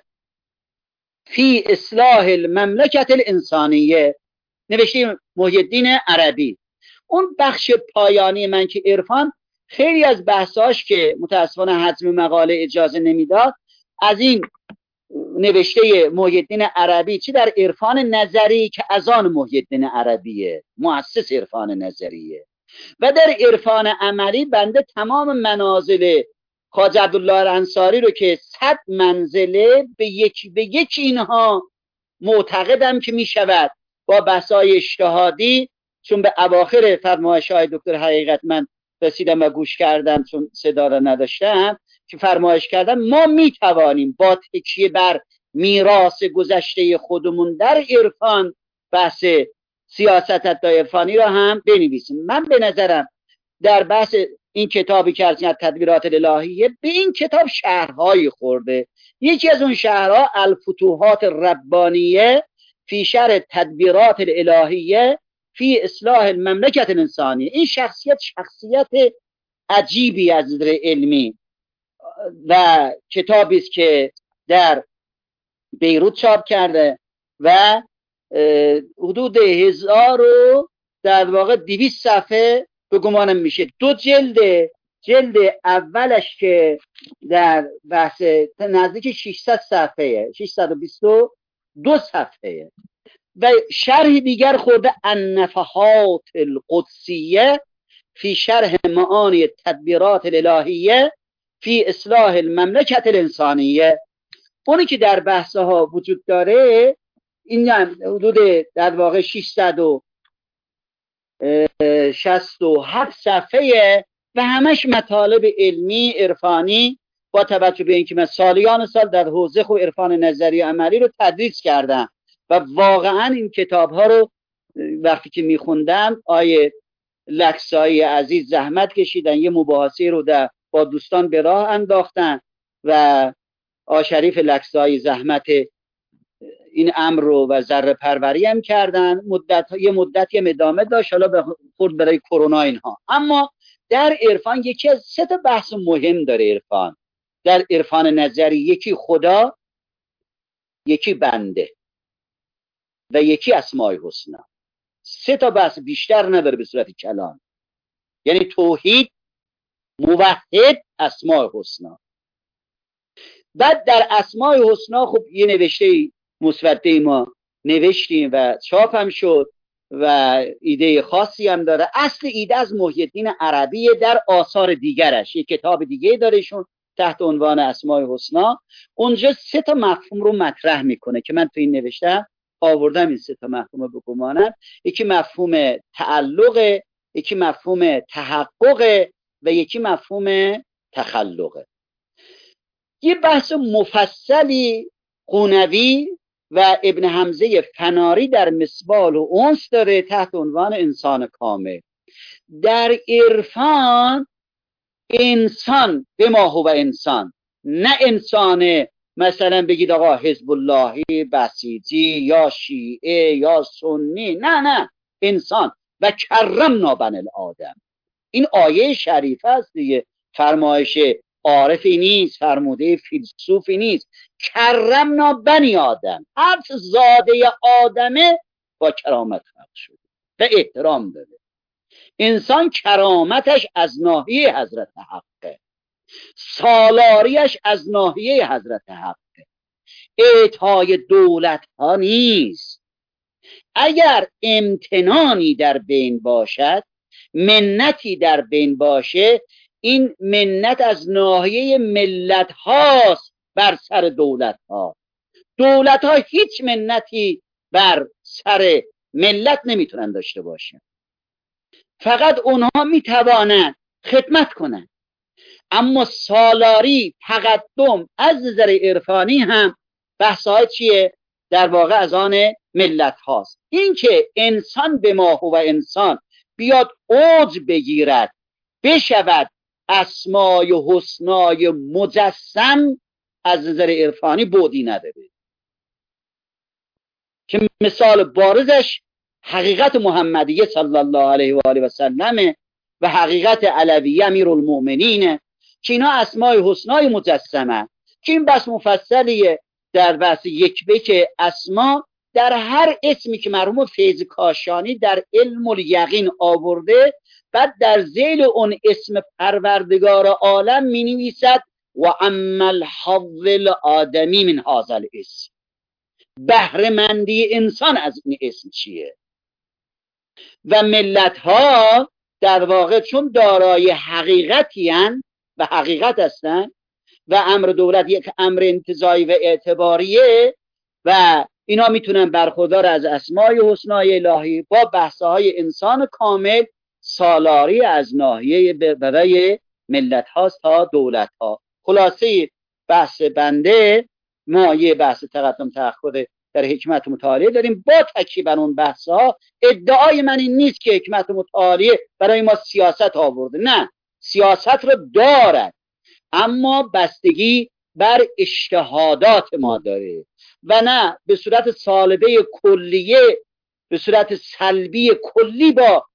فی اصلاح المملکت الانسانیه، نوشته محی الدین عربی. اون بخش پایانی من که عرفان، خیلی از بحثاش که متاسفانه حجم مقاله اجازه نمیداد، از این نوشته محی الدین عربی، چی در عرفان نظری که از آن محی الدین عربیه، مؤسس عرفان نظریه، و در عرفان عملی بنده تمام منازل خواجه عبدالله الانصاری رو که صد منزله به یک به یک اینها معتقدم که می شود با بحثای اجتهادی، چون به اواخر فرمایش های دکتر حقیقت من رسیدم و گوش کردم چون صدا را نداشتم، که فرمایش کردم ما می توانیم با تکیه بر میراث گذشته خودمون در عرفان بحث سیاست عرفانی را هم بنویسیم. من به نظرم در بحث این کتابی که از تدبیرات الالهیه به این کتاب شهرهایی خورده. یکی از اون شهرها الفتوحات ربانیه فی شرح تدبیرات الالهیه فی اصلاح المملکت الانسانی. این شخصیت شخصیت عجیبی از نظر علمی و کتابی است که در بیروت چاپ کرده و حدود هزار و در واقع دویست صفحه به گمانم میشه، دو جلد. جلد اولش که در بحث نزدیک ششصد صفحه، ششصد و بیست و دو صفحه، و شرح دیگر خورده النفحات القدسیه فی شرح معانی تدبیرات الالهیه فی اصلاح المملکت الانسانیه. اونی که در بحثها وجود داره این حدود در واقع ششصد و شصت و هفت صفحه و همش مطالب علمی عرفانی، با توجه به اینکه من سالیان سال در حوزه خو عرفان نظری و عملی رو تدریس کردم و واقعا این کتاب ها رو وقتی که میخوندم آیه لکسایی عزیز زحمت کشیدن، یه مباحثه رو در با دوستان به راه انداختن و آشریف لکسایی زحمت این امر رو و ذره پروری هم کردن. مدت یه مدتی هم ادامه داشت، حالا به خورد برای کرونا اینها. اما در عرفان یکی از سه تا بحث مهم داره عرفان. در عرفان نظری یکی خدا، یکی بنده و یکی اسماء الحسنا. سه تا بحث بیشتر نداره به صورت کلام. یعنی توحید، موحد، اسماء حسنا. بعد در اسماء حسنا خب یه نوشته مسوده ما نوشتیم و چاپ هم شد و ایده خاصی هم داره. اصل ایده از محی الدین عربی در آثار دیگرش، یه کتاب دیگه دارهشون تحت عنوان اسماء حسنا. اونجا سه تا مفهوم رو مطرح میکنه که من تو این نوشتم آوردم این سه تا مفهوم رو بگمانم. یکی مفهوم تعلق، یکی مفهوم تحقق و یکی مفهوم تخلقه. یه بحث مفصلی قونوی و ابن حمزه فناری در مصباح الانس داره تحت عنوان انسان کامل. در عرفان انسان به ما هو انسان، نه انسان مثلا بگید آقا حزب اللهی، بسیجی یا شیعه یا سنی، نه نه، انسان. و کرمنا بنی الآدم، این آیه شریفه است دیگه، فرمایش عارفی نیست، فرموده فیلسوفی نیست. کرمنا بنی آدم، هر زاده آدمه با کرامت خلق شده و احترام داره. انسان کرامتش از ناحیه حضرت حقه، سالاریش از ناحیه حضرت حقه، اعطای دولت ها نیست. اگر امتنانی در بین باشد، منتی در بین باشه، این منت از ناحیه ملت هاست بر سر دولت ها. دولت ها هیچ منتی بر سر ملت نمیتونن داشته باشن، فقط اونها میتوانند خدمت کنند. اما سالاری، تقدم از نظر عرفانی هم بحثای چیه؟ در واقع از آن ملت هاست. این که انسان به ما هو انسان بیاد اوج بگیرد، بشود اسمای حسنای مجسم، از نظر عرفانی بعدی نداره. که مثال بارزش حقیقت محمدیه صلی الله علیه و آله و سلم و حقیقت علویه امیرالمؤمنین، که اینا اسمای حسنای مجسمه. که این بس مفصلیه در بحث یک بیت اسما، در هر اسمی که مرحوم فیض کاشانی در علم الیقین آورده، بعد در ذیل اون اسم پروردگار عالم می نویسد و اما الحظ الآدمی من هذا الاسم، بهره‌مندی انسان از این اسم چیه. و ملت ها در واقع چون دارای حقیقتی هن و حقیقت هستن و امر دولت یک امر انتزاعی و اعتباریه و اینا میتونن برخوردار از اسمای حسنای الهی با بحثهای انسان کامل، سالاری از ناحیه برای ملت هاست تا دولت ها. خلاصه بحث بنده، ما یه بحث تقدم تأخر در حکمت مطالعه داریم با تکیه بر اون بحث ها. ادعای من این نیست که حکمت مطالعه برای ما سیاست آورده، نه، سیاست رو دارد اما بستگی بر اجتهادات ما داره و نه به صورت سالبه کلیه، به صورت سلبی کلی با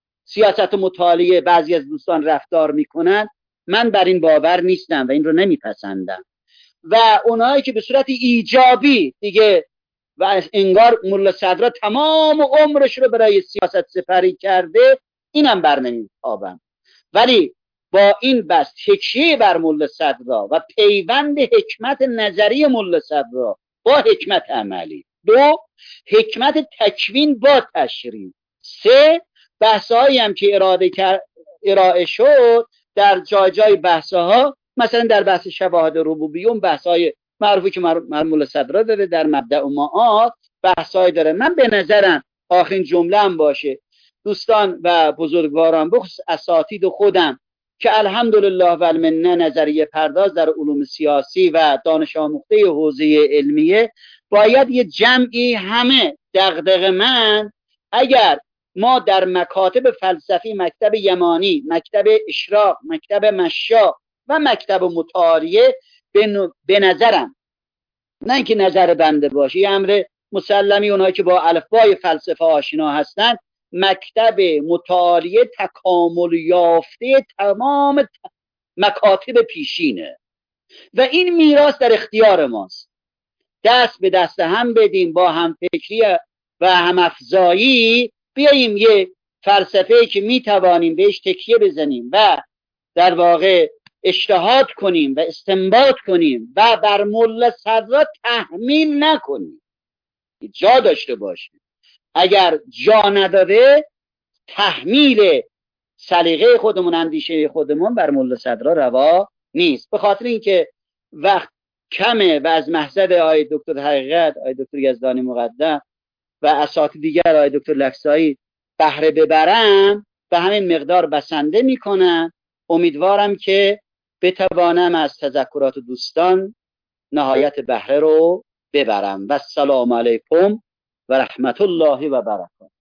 سیاست مطالعه بعضی از دوستان رفتار میکنن. من بر این باور نیستم و این رو نمیپسندم. و اونایی که به صورت ایجابی دیگه و انگار ملا صدرا تمام عمرش رو برای سیاست سپری کرده، اینم بر نمیتابم. ولی با این بس تکیه بر ملا صدرا و پیوند حکمت نظری ملا صدرا با حکمت عملی، دو، حکمت تکوین با تشریع، سه، بحثایی هم که اراده کرد ارائه شد در جای جای بحثها، مثلا در بحث شواهد ربوبیه بحثای معروفی که ملا صدرا داره، در مبدأ معاد بحثای داره. من به نظرم آخرین جمله هم باشه، دوستان و بزرگواران بخصوص اساتید خودم که الحمدلله و المنه نظریه پرداز در علوم سیاسی و دانش آموخته حوزه علمیه، باید یه جمعی همه دغدغه من، اگر ما در مکاتب فلسفی، مکتب یمانی، مکتب اشراق، مکتب مشا و مکتب مطالعه، به نظرم، نه اینکه نظر بنده باشه، یه امر مسلمی، اونایی که با الفبای فلسفه آشنا هستن، مکتب مطالعه تکامل یافته تمام مکاتب پیشینه و این میراث در اختیار ماست. دست به دست هم بدیم، با هم فکری و هم افزایی بیاییم یه فلسفه‌ای که میتوانیم بهش تکیه بزنیم و در واقع اجتهاد کنیم و استنباط کنیم و بر ملا صدرا تحمیل نکنیم، جا داشته باشیم. اگر جا نداده تحمیل سلیقه خودمون، اندیشه خودمون بر ملا صدرا روا نیست. به خاطر اینکه وقت کمه و از محضر آقای دکتر حقیقت، آقای دکتر یزدانی مقدم و اساتید دیگر، آقای دکتر لکسایی بهره ببرم، به همین مقدار بسنده میکنم. امیدوارم که بتوانم از تذکرات دوستان نهایت بهره رو ببرم. و السلام علیکم و رحمت الله و برکاته.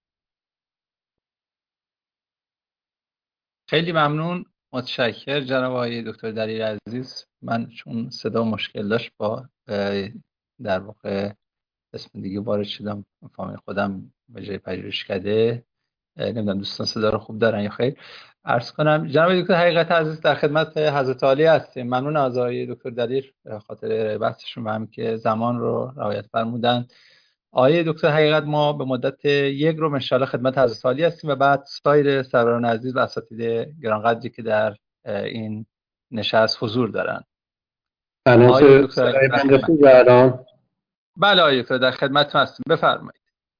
خیلی ممنون، متشکر جناب آقای دکتر دلیر عزیز. من چون صدا مشکل داشت با در واقع اسم دیگه وارد شدم، فامیل خودم به جای پژوهشکده، نمیدونم دوستان صدا رو خوب دارن یا خیر. عرض کنم جناب دکتر حقیقت عزیز در خدمت حضرت عالی هستیم. ممنون از آقای دکتر دلیر به خاطر بحثشون و هم که زمان رو رعایت فرمودن. آقای دکتر حقیقت ما به مدت یک روز ان شاءالله خدمت حضرت عالی هستیم و بعد سایر سروران عزیز و اساتید گرانقدری که در این نشست حضور دارن. آقای دکتر بنده خوب الان. بله آقای دکتر در خدمتتون هستیم، بفرمایید.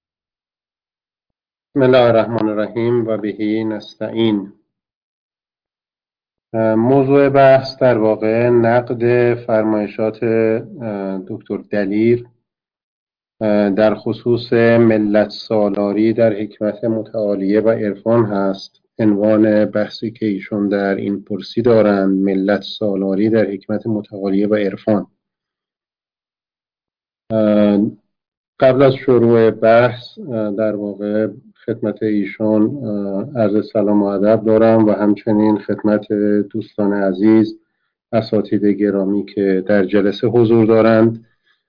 بسم الله الرحمن الرحیم و بهی نستعین. موضوع بحث در واقع نقد فرمایشات دکتر دلیر در خصوص ملت سالاری در حکمت متعالیه و عرفان هست. عنوان بحثی که ایشون در این پرسی دارند ملت سالاری در حکمت متعالیه و عرفان. قبل از شروع بحث در واقع خدمت ایشون عرض سلام و ادب دارم و همچنین خدمت دوستان عزیز اساتید گرامی که در جلسه حضور دارند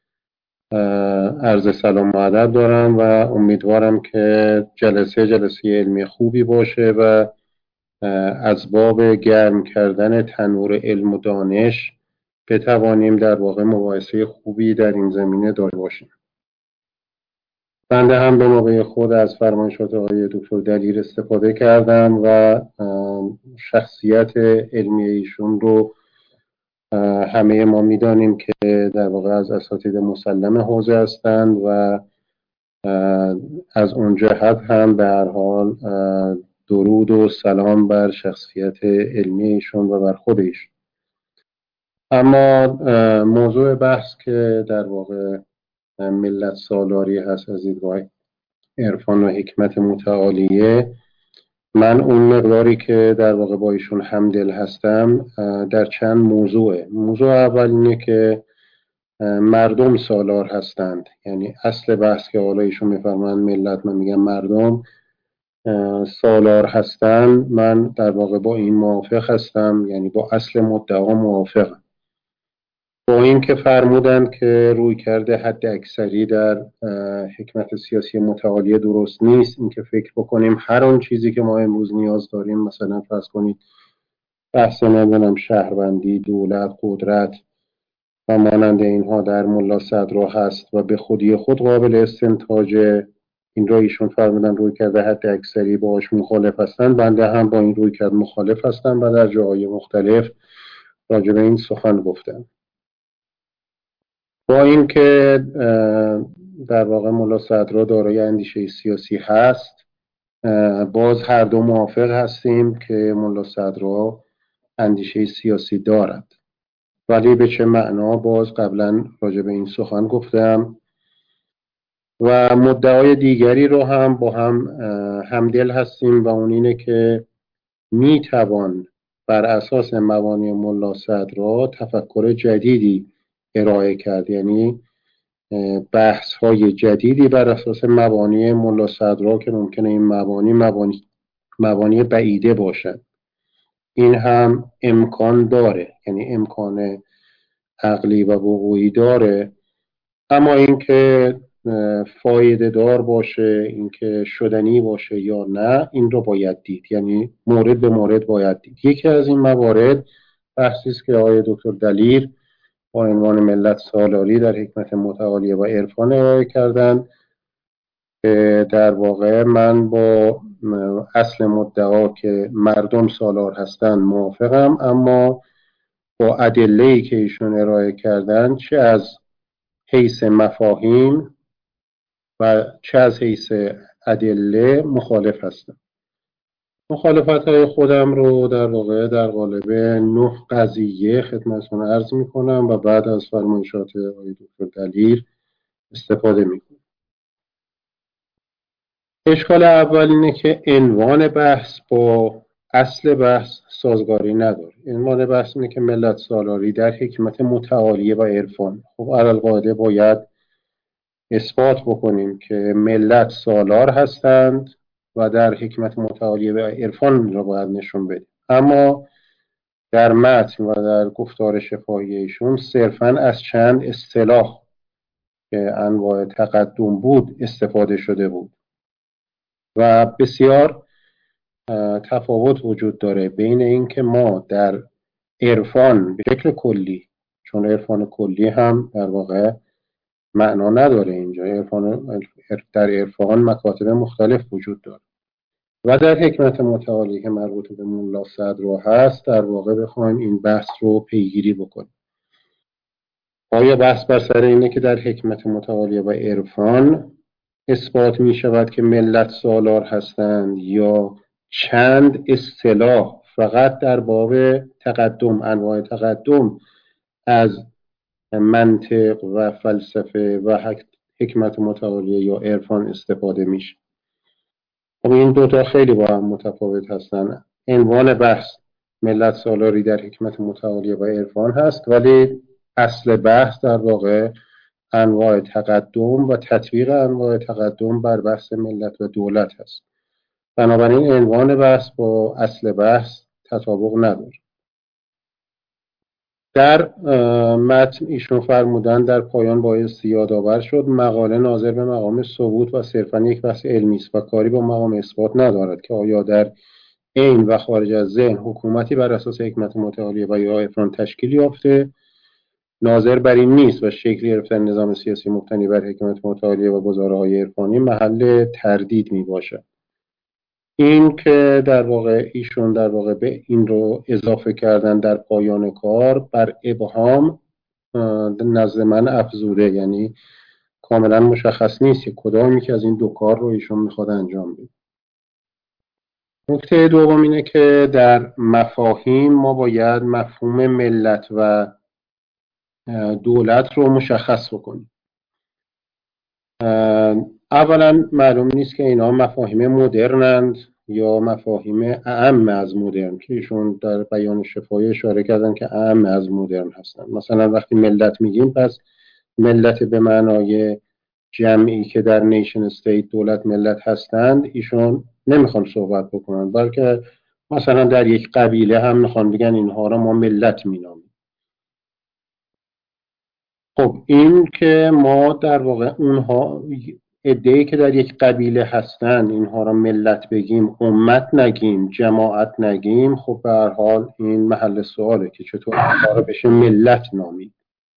عرض سلام و ادب دارم و امیدوارم که جلسه جلسه علمی خوبی باشه و از باب گرم کردن تنور علم و دانش بتوانیم در واقع مباحثه خوبی در این زمینه داشته باشیم. بنده هم به موقع خود از فرمایشات آقای دکتر دلیر استفاده کردم و شخصیت علمی ایشون رو همه ما میدانیم که در واقع از اساتید مسلم حوزه هستند و از اون جهت هم به هر حال درود و سلام بر شخصیت علمی ایشون و بر خود ایشون. اما موضوع بحث که در واقع ملت سالاری هست از دیدگاه عرفان و حکمت متعالیه، من اون مقداری که در واقع با ایشون همدل هستم در چند موضوعه. موضوع اول اینه که مردم سالار هستند، یعنی اصل بحث که حالا ایشون میفرمایند ملت، من میگم مردم سالار هستند. من در واقع با این موافق هستم، یعنی با اصل مدعا موافقم. با این که فرمودند که روی کرده حد اکثری در حکمت سیاسی متعالیه درست نیست، این که فکر بکنیم هر آن چیزی که ما امروز نیاز داریم، مثلا فرض کنید بحث نمیدونم شهروندی، دولت، قدرت و مانند اینها در ملا صدرا هست و به خودی خود قابل استنتاج، این را ایشون فرمودن روی کرده حد اکثری باهاش مخالف هستن. بنده هم با این روی کرد مخالف هستم و در جاهای مختلف راجع به این سخن گفتم. با این که در واقع ملا صدرا دارای اندیشه سیاسی هست، باز هر دو موافق هستیم که ملا صدرا اندیشه سیاسی دارد، ولی به چه معنا باز قبلا راجع به این سخن گفتم و مدعای دیگری رو هم با هم همدل هستیم و اون اینه که میتوان بر اساس مبانی ملا صدرا تفکر جدیدی ارائه کرد، یعنی بحث های جدیدی بر اساس مبانی ملا صدرا که ممکنه این مبانی مبانی, مبانی بعیده باشد. این هم امکان داره، یعنی امکان عقلی و وقوعی داره، اما اینکه فایده دار باشه، اینکه شدنی باشه یا نه، این رو باید دید، یعنی مورد به مورد باید دید. یکی از این موارد بحثی است که آقای دکتر دلیر با عنوان ملت سالاری در حکمت متعالیه و عرفان ارائه کردند در واقع من با اصل مدعا که مردم سالار هستند موافقم، اما با ادله‌ای که ایشون ارائه کردن چه از حیث مفاهیم و چه از حیث ادله مخالف هستم. مخالفت‌های خودم رو در واقع در قالب نه قضیه خدمتتون عرض می‌کنم و بعد از فرمایشات آقای دکتر دلیر استفاده می‌کنم. اشکال اول اینه که عنوان بحث با اصل بحث سازگاری نداره. عنوان بحث اینه که ملت سالاری در حکمت متعالیه و عرفان. خب علالقاعده باید اثبات بکنیم که ملت سالار هستند و در حکمت متعالیه و عرفان را باید نشون بدیم. اما در متن و در گفتار شفاهی ایشون صرفاً از چند اصطلاح که انواع تقدم بود استفاده شده بود و بسیار تفاوت وجود داره بین این که ما در عرفان به شکل کلی، چون عرفان کلی هم در واقع معنا نداره اینجا، عرفان در عرفان مکاتب مختلف وجود داره و در حکمت متعالی که مربوط به مولا صدرا هست در واقع بخوایم این بحث رو پیگیری بکنیم. آیا بحث بر سر اینه که در حکمت متعالی و عرفان اثبات می شود که ملت سالار هستند یا چند اصطلاح فقط در باب تقدم، انواع تقدم از منطق و فلسفه و حکمت متعالی یا عرفان استفاده میشه؟ خب این دوتا خیلی با هم متفاوت هستن. عنوان بحث ملت سالاری در حکمت متعالی و عرفان هست، ولی اصل بحث در واقع انواع تقدم و تطبیق انواع تقدم بر بحث ملت و دولت هست. بنابراین عنوان بحث با اصل بحث تطابق نداره. در متن ایشون فرمودن در پایان بایستی یادآور شد مقاله ناظر به مقام ثبوت و صرفاً یک بحث علمی است و کاری با مقام اثبات ندارد که آیا در عین و خارج از ذهن حکومتی بر اساس حکمت متعالیه و یا عرفان تشکیل یافته. ناظر بر این نیست و شکلی گرفتن نظام سیاسی مبتنی بر حکمت متعالیه و گزاره‌های عرفانی محل تردید می باشد. این که در واقع ایشون در واقع به این رو اضافه کردن در پایان کار بر ابهام نزد من افزوده، یعنی کاملا مشخص نیست که کدامی که از این دو کار رو ایشون میخواد انجام بده. نکته دوم اینه که در مفاهیم ما باید مفهوم ملت و دولت رو مشخص بکنیم. اولا معلوم نیست که اینا مفاهیم مدرنند یا مفاهیم اعم از مدرن، که ایشون در بیان شفاهی اشاره کردن که اعم از مدرن هستن. مثلا وقتی ملت میگیم پس ملت به معنای جمعی که در نیشن استیت دولت ملت هستند ایشون نمیخوان صحبت بکنن، بلکه مثلا در یک قبیله هم میخوان بگن اینها را ما ملت مینامیم. خب این که ما در واقع اونها عده‌ای که در یک قبیله هستن اینها را ملت بگیم، امت نگیم، جماعت نگیم، خب به هر حال این محل سواله که چطور اینها را بشه ملت نامید.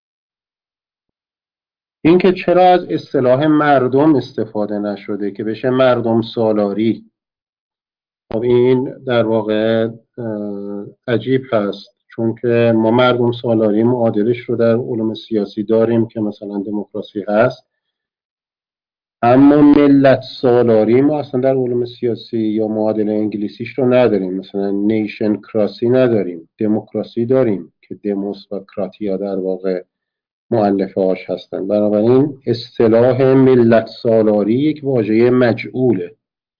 این که چرا از اصطلاح مردم استفاده نشده که بشه مردم سالاری، خب این در واقع عجیب هست، چون که ما مردم سالاری معادلش رو در علوم سیاسی داریم که مثلا دموکراسی هست، اما ملت سالاری ما اصلا در علوم سیاسی یا معادل انگلیسیش رو نداریم. مثلا نیشن کراسی نداریم، دموکراسی داریم که دموس و کراتیا در واقع مؤلفه هاش هستن. بنابراین اصطلاح ملت سالاری یک واژه مجعوله.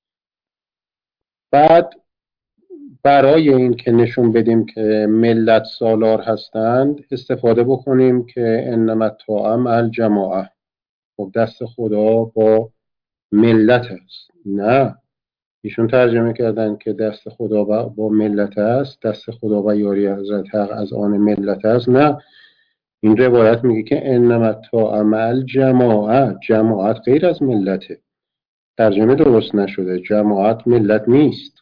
بعد برای این که نشون بدیم که ملت سالار هستند استفاده بکنیم که انما الطاعه مع الجماعه، خب دست خدا با ملت هست. نه، ایشون ترجمه کردن که دست خدا با ملت است، دست خدا و یاری حضرت حق از آن ملت است. نه، این روایت میگه که انما الطاعه مع الجماعه، جماعت غیر از ملته. ترجمه درست نشده، جماعت ملت نیست.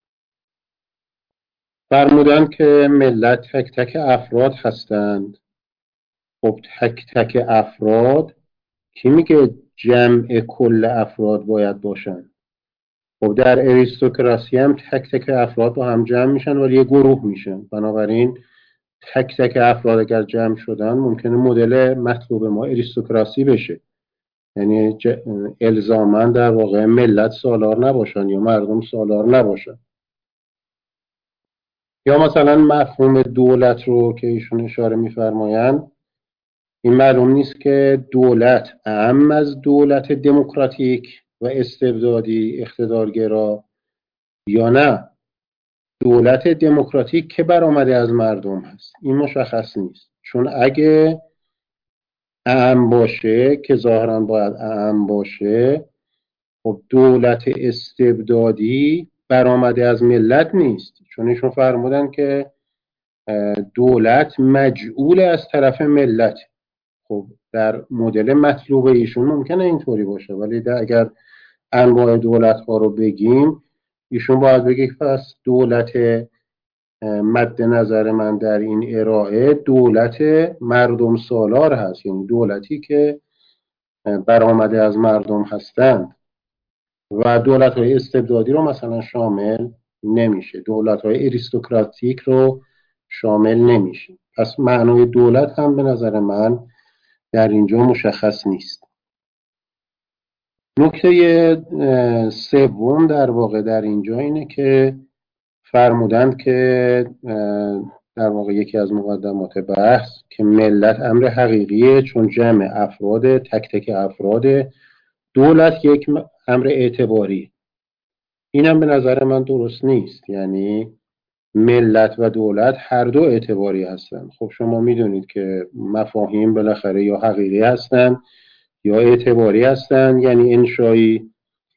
فرمودن که ملت تک تک افراد هستند. خب تک تک افراد کی میگه جمع کل افراد باید باشن. خب در اریستوکراسی هم تک تک افراد با هم جمع میشن ولی یه گروه میشن، بنابراین تک تک افراد اگر جمع شدن ممکنه مدل مطلوب ما اریستوکراسی بشه، یعنی الزاما در واقع ملت سالار نباشن یا مردم سالار نباشن. یا مثلا مفهوم دولت رو که ایشون اشاره میفرمایند، این معلوم نیست که دولت اعم از دولت دموکراتیک و استبدادی اقتدارگرا یا نه دولت دموکراتیک که برآمده از مردم هست، این مشخص نیست. چون اگه اعم باشه که ظاهرا باید اعم باشه، خب دولت استبدادی برآمده از ملت نیست، چون ایشون فرمودن که دولت مجعول از طرف ملت. خب در مدل مطلوب ایشون ممکنه اینطوری باشه، ولی در اگر انواع دولت ها رو بگیم، ایشون باید بگه پس دولت مد نظر من در این ارائه دولت مردم سالار هست، یعنی دولتی که برآمده از مردم هستند و دولت های استبدادی رو مثلا شامل نمیشه، دولت های اریستوکراتیک رو شامل نمیشه. پس معنای دولت هم به نظر من در اینجا مشخص نیست. نکته سوم در واقع در اینجا اینه که فرمودند که در واقع یکی از مقدمات بحث که ملت امر حقیقیه، چون جمع افراد تک تک افراد، دولت یک امر اعتباری. اینم به نظر من درست نیست، یعنی ملت و دولت هر دو اعتباری هستن. خب شما میدونید که مفاهیم بالاخره یا حقیقی هستن یا اعتباری هستن، یعنی انشایی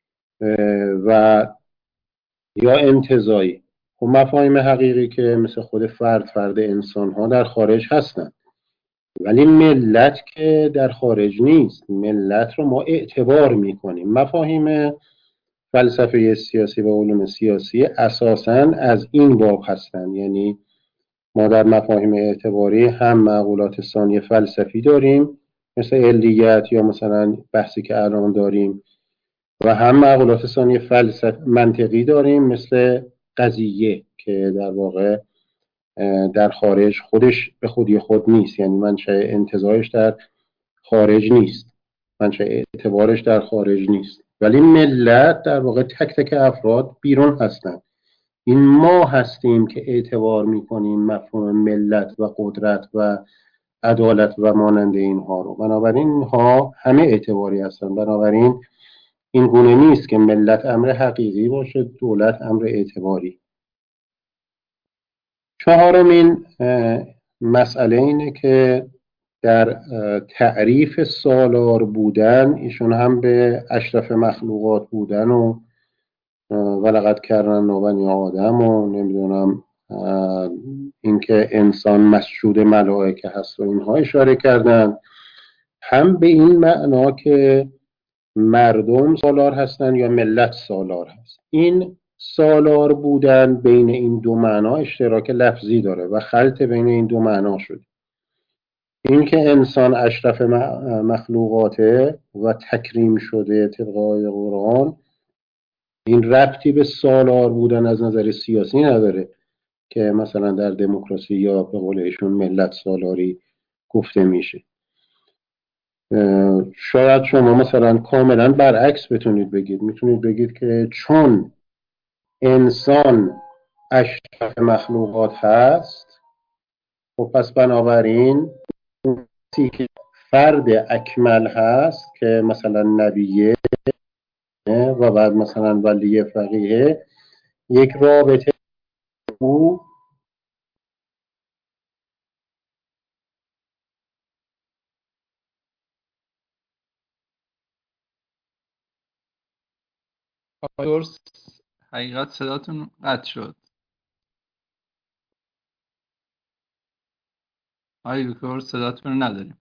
و یا انتزاعی. خب مفاهیم حقیقی که مثل خود فرد فرد انسان ها در خارج هستن، ولی ملت که در خارج نیست. ملت رو ما اعتبار میکنیم. مفاهیم فلسفه سیاسی و علوم سیاسی اساساً از این باب هستن، یعنی ما در مفاهیم اعتباری هم معقولات ثانی فلسفی داریم مثل علیت یا مثلا بحثی که الان داریم، و هم معقولات ثانی فلسفی منطقی داریم مثل قضیه که در واقع در خارج خودش به خودی خود نیست، یعنی منشأ انتزاعش در خارج نیست، منشأ اعتبارش در خارج نیست. ولی ملت در واقع تک تک افراد بیرون هستند. این ما هستیم که اعتبار میکنیم مفهوم ملت و قدرت و عدالت و مانند اینها رو. بنابراین اینها همه اعتباری هستند. بنابراین این گونه نیست که ملت امر حقیقی باشه، دولت امر اعتباری. چهارمین مسئله اینه که در تعریف سالار بودن ایشون هم به اشرف مخلوقات بودن و ولقد کرمنا بنی آدم و نمیدونم اینکه انسان مسجود ملائکه هست و اینها اشاره کردن، هم به این معنا که مردم سالار هستن یا ملت سالار هست. این سالار بودن بین این دو معنا اشتراک لفظی داره و خلط بین این دو معنا شده. این که انسان اشرف مخلوقاته و تکریم شده طبق آیه قرآن، این ربطی به سالار بودن از نظر سیاسی نداره که مثلا در دموکراسی یا به قول ایشون ملت سالاری گفته میشه. شاید شما مثلا کاملا برعکس بتونید بگید، میتونید بگید که چون انسان اشرف مخلوقات هست، خب پس بنابراین که فرد اکمل هست که مثلا نبیه و بعد مثلا ولی فقیه، یک رابطه او درست. حقیقت صداتون قطع شد. آقای دکتر صداتون رو نداریم.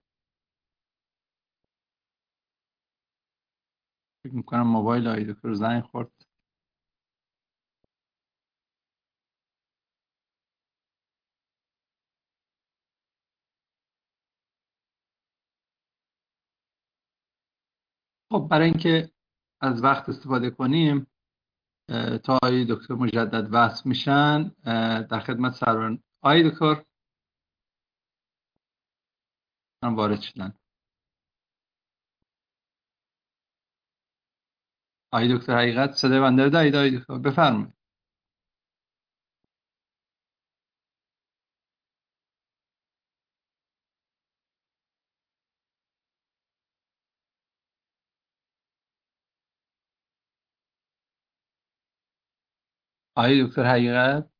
فکر میکنم موبایل آقای دکتر زنگ خورد. خب برای اینکه از وقت استفاده کنیم تا آقای دکتر مجدد وصل میشن در خدمت سروران. آقای دکتر من وارد شدن. آقای دکتر حقیقت صدای بنده رو دارید؟ آقای دکتر بفرمایید. آقای دکتر حقیقت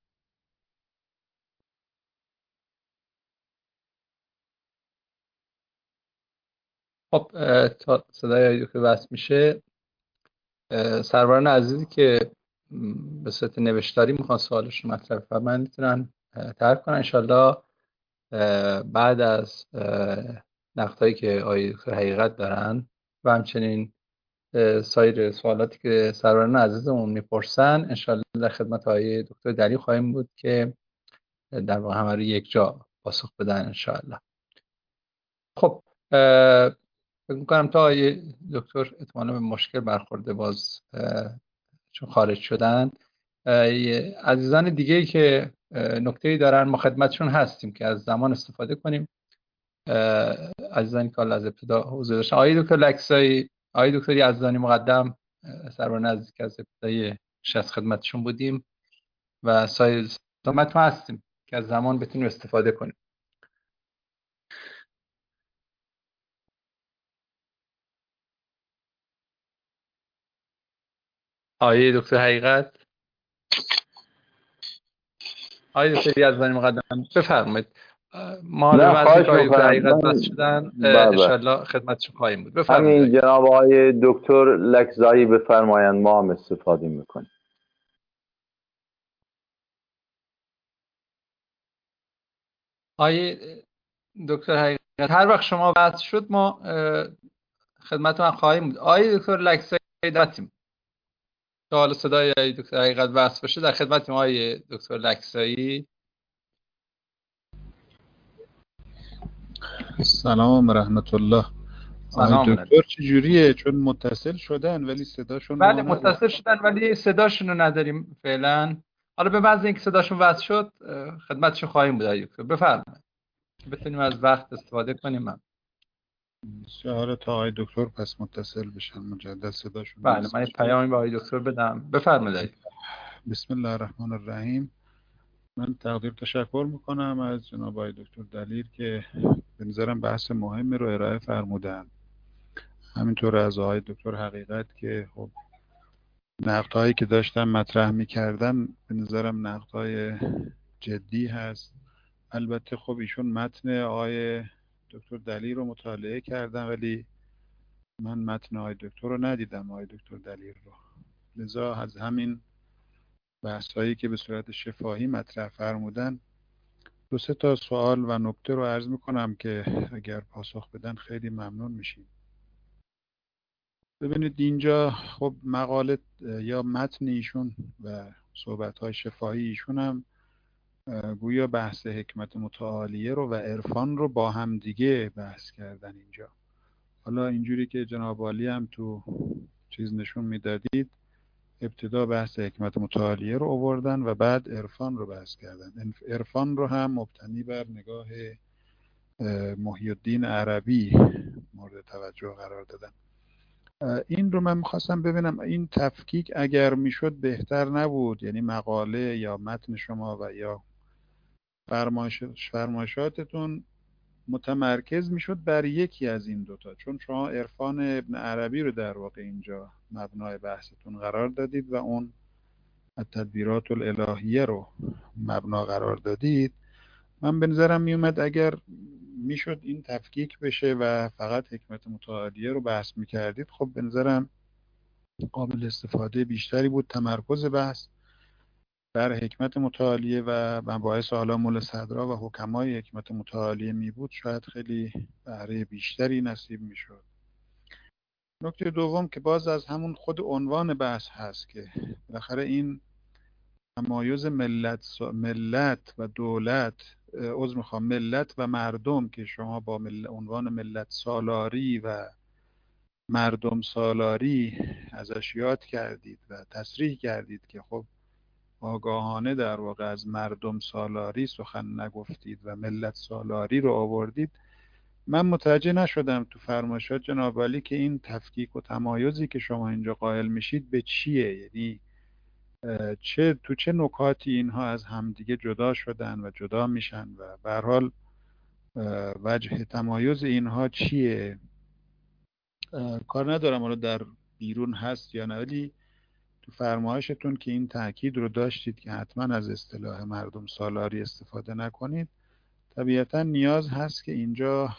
خب تا صدای آقای دکتر وصل میشه، سروران عزیزی که به صورت نوشتاری میخوان سوالشون مطرح کنن من میتونن طرح کنن انشالله بعد از نقطهایی که آقای دکتر حقیقت دارن و همچنین سایر سوالاتی که سروران عزیزمون میپرسن انشالله در خدمت آقای دکتر دلی خواهیم بود که در واقع همه رو یک جا پاسخ بدن انشالله. خب فکر میکنم تا آقای دکتر احتمالاً به مشکل برخورده باز چون خارج شدن. عزیزان دیگه‌ای که نکته‌ای دارن ما خدمتشون هستیم که از زمان استفاده کنیم. عزیزانی که از ابتدا حضور داشتن، آقای دکتر لکسایی، آقای دکتر یزدانی مقدم سرور نزدیک از ابتدای شخص خدمتشون بودیم و سایر خدمت ما هستیم که از زمان بتونیم استفاده کنیم. آقای دکتر حقیقت، آقای دکتر یزدانی مقدم بفرمایید. ما به واسه که آقای دکتر حقیقت بس شدن انشالله خدمتشون خواهیم بود. بفرمایید. همین جناب آقای دکتر لکزایی بفرمایند، ما هم استفاده میکنیم. آقای دکتر حقیقت هر وقت شما وصل شد ما خدمت من خواهیم بود. آقای دکتر لکزایی داتیم تا حالا صدای آقای دکتر حقیقت وصل بشه در خدمت ما. آقای دکتر لکزایی سلام و رحمت الله. آقای دکتر چجوریه؟ چون متصل شدن ولی صداشون بله متصل شدن ولی صداشون رو نداریم فعلا. حالا به بعض اینکه صداشون وصل شد خدمتشون خواهیم بود. آقای دکتر بفرمایید بتونیم از وقت استفاده کنیم. من حالا تا آقای دکتر پس متصل بشن مجدد صداشون. بله من پیامی به آقای دکتر بدم. بفرمایید. بسم الله الرحمن الرحیم. من تقدیر تشکر میکنم از جناب آقای دکتر دلیر که به نظرم بحث مهمی رو ارائه فرمودن، همینطور از آقای دکتر حقیقت که خب نقدهایی که داشتن مطرح میکردن به نظرم نقدهای جدی هست. البته خب ایشون متن آقای دکتر دلیر رو مطالعه کردن ولی من متن آقای دکتر رو ندیدم، آقای دکتر دلیر رو، لذا از همین بحثایی که به صورت شفاهی مطرح فرمودن دو سه تا سوال و نکته رو عرض میکنم که اگر پاسخ بدن خیلی ممنون میشیم. ببینید اینجا خب مقاله یا متن ایشون و صحبت‌های شفاهی ایشون هم گویا بحث حکمت متعالیه رو و عرفان رو با هم دیگه بحث کردن اینجا. حالا اینجوری که جناب عالی هم تو چیز نشون میدادید ابتدا بحث حکمت متعالیه رو آوردن و بعد عرفان رو بحث کردن. عرفان رو هم مبتنی بر نگاه محی الدین عربی مورد توجه قرار دادن. این رو من میخواستم ببینم این تفکیک اگر میشد بهتر نبود؟ یعنی مقاله یا متن شما و یا فرمایش فرمایشاتتون متمرکز میشد بر یکی از این دوتا، چون شما عرفان ابن عربی رو در واقع اینجا مبنای بحثتون قرار دادید و اون تدبیرات الالهیه رو مبنا قرار دادید. من به نظرم میومد اگر میشد این تفکیک بشه و فقط حکمت متعالیه رو بحث میکردید، خب به نظرم قابل استفاده بیشتری بود. تمرکز بحث بر حکمت متعالیه و مباحث حالا مول صدرا و حکمای حکمت متعالیه می بود شاید خیلی بهره بیشتری نصیب می شد. نکته دوم که باز از همون خود عنوان بحث هست که بالاخره این تمایز ملت ملت و دولت عذر میخوام ملت و مردم که شما با مل... عنوان ملت سالاری و مردم سالاری ازش یاد کردید و تصریح کردید که خب آگاهانه در واقع از مردم سالاری سخن نگفتید و ملت سالاری رو آوردید، من متوجه نشدم تو فرمایشات جناب عالی که این تفکیک و تمایزی که شما اینجا قائل میشید به چیه؟ یعنی چه تو چه نکاتی اینها از همدیگه جدا شدن و جدا میشن و به هر حال وجه تمایز اینها چیه؟ کار ندارم حالا در بیرون هست یا نه، ولی تو فرمایشتون که این تاکید رو داشتید که حتما از اصطلاح مردم سالاری استفاده نکنید، طبیعتا نیاز هست که اینجا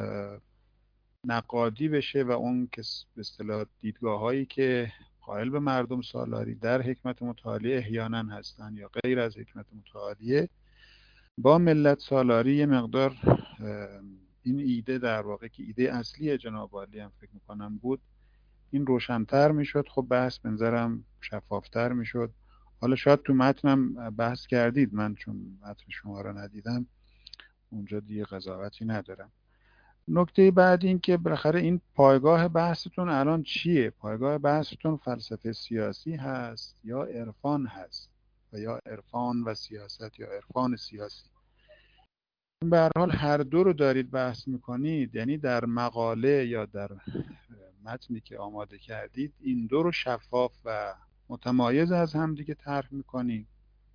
نقادی بشه و اون که به اصطلاح دیدگاه هایی که قائل به مردم سالاری در حکمت متعالیه احیانا هستن یا غیر از حکمت متعالیه، با ملت سالاری یه مقدار این ایده در واقع که ایده اصلی جناب عالی هم فکر میکنم بود، این روشن‌تر میشد. خب بحث به نظرم شفافتر میشد. حالا شاید تو متنم بحث کردید، من چون متن شما را ندیدم اونجا دیگه قضاوتی ندارم. نکته بعد این که بالاخره این پایگاه بحثتون الان چیه؟ پایگاه بحثتون فلسفه سیاسی هست یا عرفان هست و یا عرفان و سیاست یا عرفان سیاسی؟ به هر حال هر دو رو دارید بحث میکنید، یعنی در مقاله یا در متنی که آماده کردید این دو رو شفاف و متمایز از هم دیگه طرح میکنید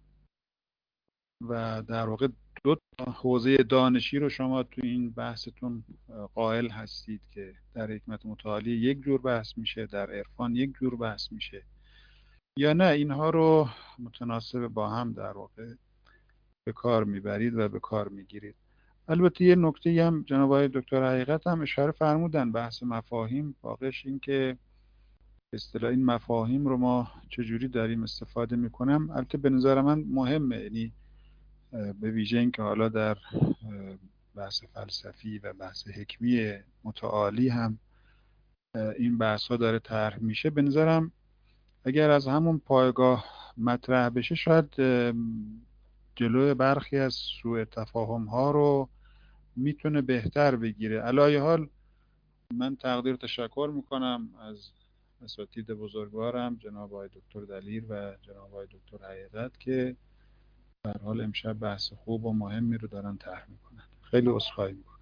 و در واقع دو تا حوزه دانشی رو شما تو این بحثتون قائل هستید که در حکمت متعالی یک جور بحث میشه، در عرفان یک جور بحث میشه، یا نه اینها رو متناسب با هم در واقع به کار میبرید و به کار میگیرید. البته یه نکته هم جناب آقای دکتر حقیقت هم اشاره فرمودن، بحث مفاهیم، واقعش این که اصطلاح این مفاهیم رو ما چجوری داریم استفاده میکنم، البته به نظر من مهمه، یعنی به ویژه این که حالا در بحث فلسفی و بحث حکمی متعالی هم این بحث ها داره طرح میشه. به نظرم اگر از همون پایگاه مطرح بشه شاید جلوی برخی از سوء تفاهم ها رو میتونه بهتر بگیره. علی حال من تقدیر تشکر میکنم از اساتید بزرگوارم جناب آقای دکتر دلیر و جناب آقای دکتر حقیقت که به هر حال امشب بحث خوب و مهمی رو دارن طرح میکنن. خیلی عذرخواهی میکنم.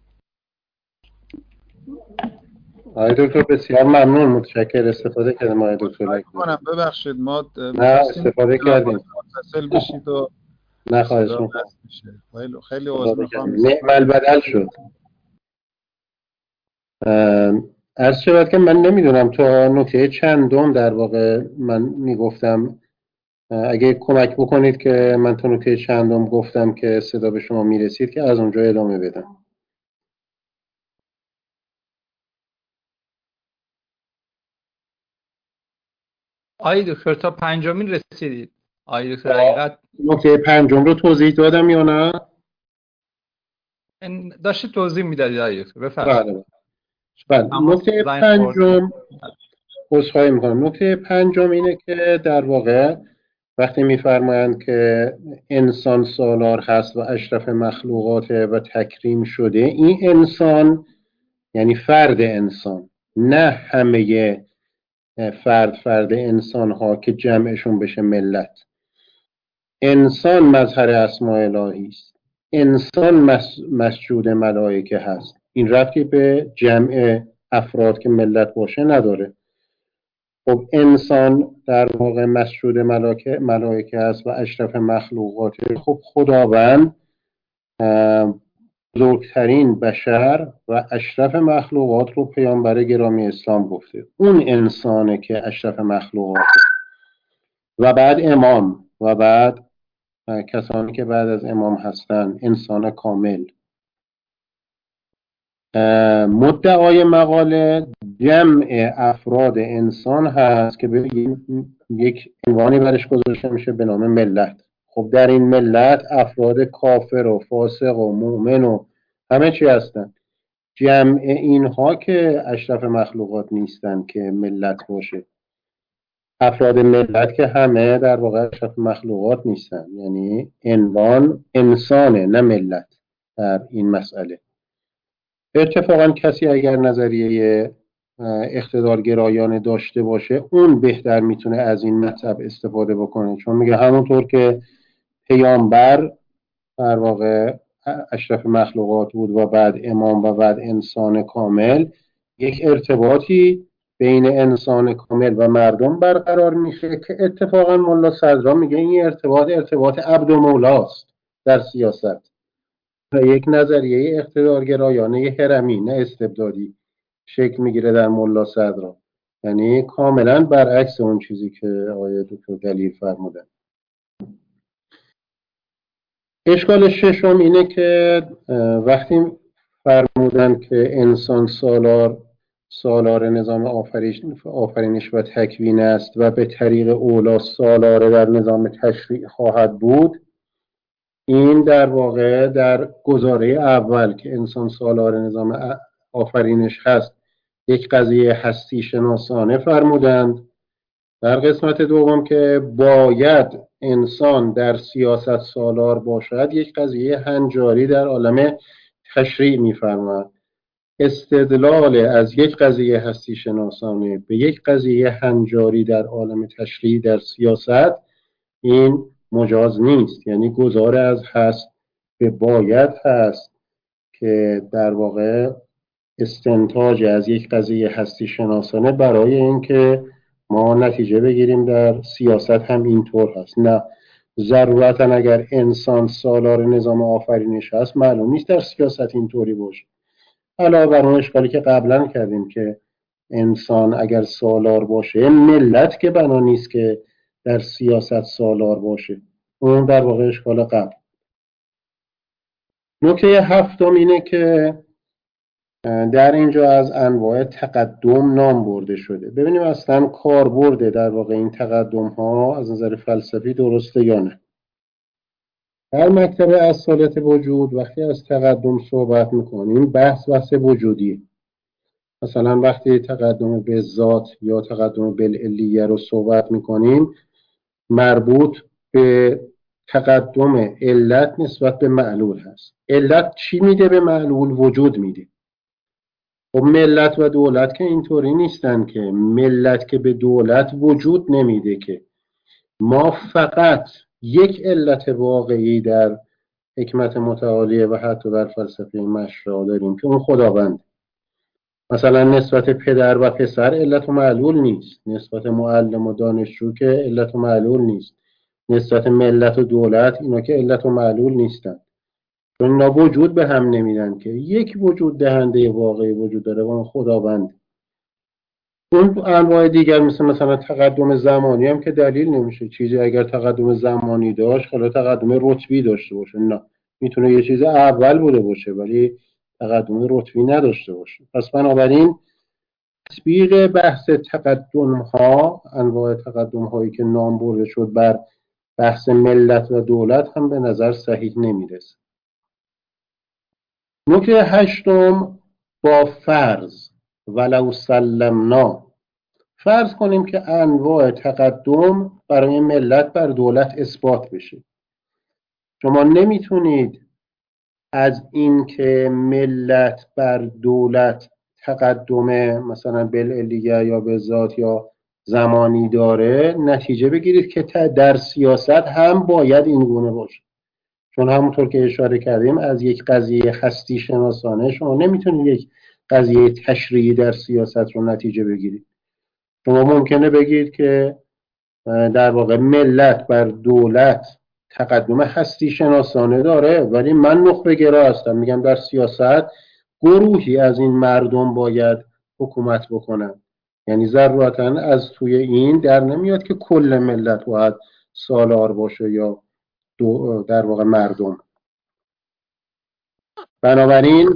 آقای دکتر بسیار ممنون، متشکر، استفاده کردم آقای دکتر. کنم ببخشید ما نه استفاده کردیم. متصل بشید و نه خواهش میکنم. خیلی خیلی عذر میخوام. نعم البدل شد. عرض شود که من نمیدونم تا نکته چندم در واقع من میگفتم، اگه کمک بکنید که من تا نکته چندم گفتم که صدا به شما میرسید که از اونجا ادامه بدم. آقای دکتر تا پنجمین رسیدید. آقای دکتر حقیقت نکته پنجم رو توضیح دادم یا نه؟ داشتی توضیح میدادید آقای دکتر، بفرمایید. بله بله. نکته پنجم عذرخواهی میکنم. نکته پنجم اینه که در واقع وقتی میفرمایند که انسان سالار هست و اشرف مخلوقات و تکریم شده، این انسان یعنی فرد انسان، نه همه فرد فرد انسان ها که جمعشون بشه ملت. انسان مظهر اسماء الهی است، انسان مس... مسجود ملائکه هست. این ربطی به جمع افراد که ملت باشه نداره. خب انسان در واقع مسجود ملائکه ملائکه است و اشرف مخلوقات. خب خداوند بزرگترین بشر و اشرف مخلوقات رو پیامبر گرامی اسلام گفته، اون انسانه که اشرف مخلوقات و بعد امام و بعد کسانی که بعد از امام هستن، انسان کامل. مدعای مقاله جمع افراد انسان هست که به یک عنوانی برش گذاشته میشه به نام ملت. خب در این ملت افراد کافر و فاسق و مؤمن و همه چی هستن. جمع اینها که اشرف مخلوقات نیستن که ملت باشه. افراد ملت که همه در واقع اشرف مخلوقات نیستن، یعنی عنوان انسانه نه ملت در این مسئله. اتفاقا کسی اگر نظریه اقتدارگرایانه داشته باشه اون بهتر میتونه از این مطلب استفاده بکنه، چون میگه همونطور که پیامبر در واقع اشرف مخلوقات بود و بعد امام و بعد انسان کامل، یک ارتباطی بین انسان کامل و مردم برقرار میشه که اتفاقا ملا صدرا میگه این ارتباط ارتباط عبد و مولاست در سیاست و یک نظریه اقتدارگرایانه هرمی نه استبدادی شکل میگیره در ملا صدرا، یعنی کاملا برعکس اون چیزی که آقای دکتر دلیر فرمودن. اشکال ششم اینه که وقتی فرمودن که انسان سالار سالار نظام آفرینش و تکوین است و به طریق اولا سالار در نظام تشریع خواهد بود، این در واقع در گزاره اول که انسان سالار نظام آفرینش هست یک قضیه هستی شناسانه فرمودند، در قسمت دوم که باید انسان در سیاست سالار باشد یک قضیه هنجاری در عالم تشریع می‌فرماید. استدلال از یک قضیه هستی شناسانه به یک قضیه هنجاری در عالم تشریع در سیاست این مجاز نیست، یعنی گذار از هست به باید هست که در واقع استنتاج از یک قضیه هستی شناسانه برای اینکه ما نتیجه بگیریم در سیاست هم اینطور هست. نه ضرورتا اگر انسان سالار نظام آفرینش هست معلوم نیست در سیاست اینطوری باشه. علاوه بر اون اشکالی که قبلا کردیم که انسان اگر سالار باشه ملت که بنا نیست که در سیاست سالار باشه، اون در واقع اشکال قبل. نکته هفتم اینه که در اینجا از انواع تقدم نام برده شده. ببینیم اصلا کاربرد در واقع این تقدم ها از نظر فلسفی درسته یا نه. در مکتب اصالت وجود وقتی از تقدم صحبت میکنیم بحث بحث وجودیه. مثلا وقتی تقدم به ذات یا تقدم بالعلیه رو صحبت میکنیم مربوط به تقدم علت نسبت به معلول هست. علت چی میده به معلول؟ وجود میده. خب ملت و دولت که اینطوری نیستن که ملت که به دولت وجود نمیده، که ما فقط یک علت واقعی در حکمت متعالیه و حتی در فلسفه مشرع داریم که اون خداوند. مثلا نسبت پدر و پسر علت و معلول نیست، نسبت معلم و دانشجو که علت و معلول نیست، نسبت ملت و دولت اینا که علت و معلول نیستن، چون اینا وجود به هم نمیدن که یک وجود دهنده واقعی وجود داره و اون خداوند. اون انواع دیگر مثل مثلا تقدم زمانی هم که دلیل نمیشه. چیزی اگر تقدم زمانی داشت حالا تقدم رتبی داشته باشه، نه میتونه یه چیز اول بوده باشه ولی تقدم رتبی نداشته باشه. پس بنابراین تطبیق بحث تقدم ها، انواع تقدم هایی که نام برده شد بر بحث ملت و دولت هم به نظر صحیح نمیرسه. نکته هشتم با فرض ولو سلمنا، فرض کنیم که انواع تقدم برای ملت بر دولت اثبات بشه. شما نمیتونید از این که ملت بر دولت تقدم مثلا بالعلیه یا به ذات یا زمانی داره نتیجه بگیرید که در سیاست هم باید این گونه باشه، چون همونطور که اشاره کردیم از یک قضیه هستی شناسانه شما نمیتونید یک قضیه تشریعی در سیاست رو نتیجه بگیرید. شما ممکنه بگید که در واقع ملت بر دولت تقدم هستی شناسانه داره ولی من نخبه گرا هستم، میگم در سیاست گروهی از این مردم باید حکومت بکنن، یعنی ضرورتا از توی این در نمیاد که کل ملت باید سالار باشه یا در واقع مردم. بنابراین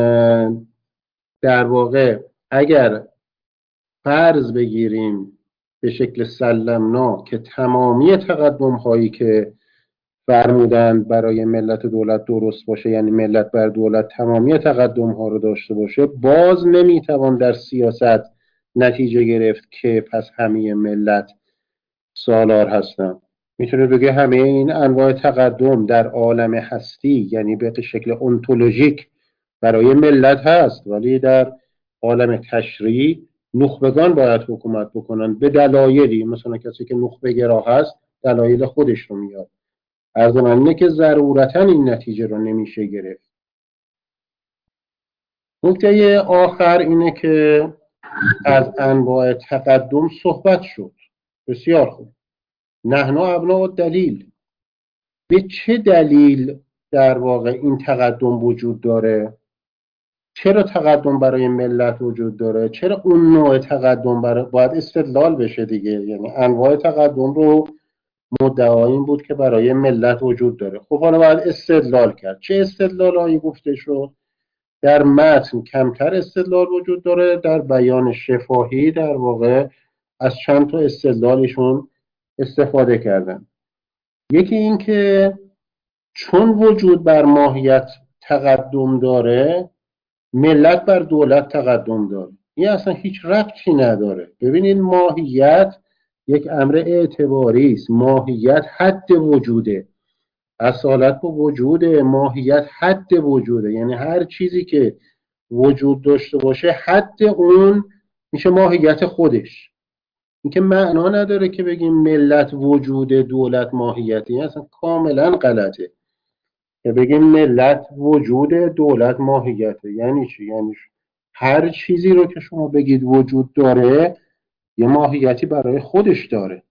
در واقع اگر فرض بگیریم به شکل سلمنا که تمامی تقدم هایی که فرمودند برای ملت و دولت درست باشه، یعنی ملت بر دولت تمامی تقدم ها رو داشته باشه، باز نمیتوان در سیاست نتیجه گرفت که پس همه ملت سالار هستن. میتونه بگه همه این انواع تقدم در عالم هستی یعنی به شکل انتولوژیک برای ملت هست ولی در عالم تشریع نخبگان باید حکومت بکنن به دلایلی، مثلا کسی که نخبه گرا هست دلایل خودش رو میاد. عرض من اینه که ضرورتا این نتیجه رو نمیشه گرفت. نکته آخر اینه که از انواع تقدم صحبت شد. بسیار خوب. نحن ابناء دلیل. به چه دلیل در واقع این تقدم وجود داره؟ چرا تقدم برای ملت وجود داره؟ چرا اون نوع تقدم برای باید استدلال بشه دیگه؟ یعنی انواع تقدم رو مدعا این بود که برای ملت وجود داره. خب حالا باید استدلال کرد. چه استدلالایی گفته شد؟ در متن کمتر استدلال وجود داره، در بیان شفاهی در واقع از چند تا استدلالشون استفاده کردن. یکی این که چون وجود بر ماهیت تقدم داره، ملت بر دولت تقدم داره. این اصلا هیچ ربطی نداره. ببینید ماهیت یک امر اعتباری است. ماهیت حد وجوده. اصالت با وجوده، ماهیت حد وجوده. یعنی هر چیزی که وجود داشته باشه حد اون میشه ماهیت خودش. این که معنا نداره که بگیم ملت وجود دولت ماهیتی، اصلا کاملا غلطه. که بگیم ملت وجود دولت ماهیته یعنی چی؟ یعنی هر چیزی رو که شما بگید وجود داره یه ماهیتی برای خودش داره.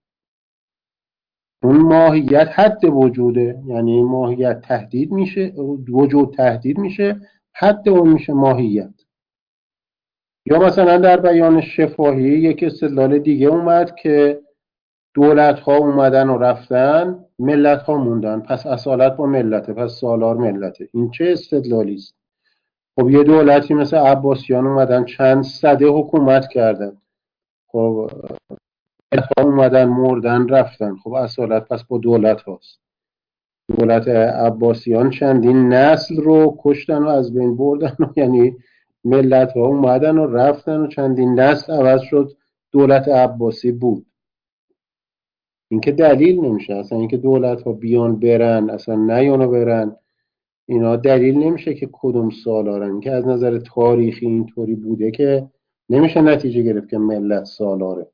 اون ماهیت حد وجوده، یعنی ماهیت تهدید میشه، وجود تهدید میشه، حد اون میشه ماهیت. یا مثلا در بیان شفاهی یک استدلال دیگه اومد که دولت ها اومدن و رفتن، ملت ها موندن، پس اصالت با ملته، پس سالار ملته. این چه استدلالی است؟ خب یه دولتی مثل عباسیان اومدن چند سده حکومت کردن، خب ملت ها اومدن مردن رفتن، خب اصالت پس با دولت هاست. دولت عباسیان چندین نسل رو کشتن و از بین بردن و یعنی ملت ها اومدن و رفتن و چندین نسل عوض شد، دولت عباسی بود. این که دلیل نمیشه اصلا. اینکه دولت ها بیان برن اصلا نیانو برن، اینا دلیل نمیشه که کدوم سالارن. این که از نظر تاریخی اینطوری بوده که نمیشه نتیجه گرفت که ملت سالاره.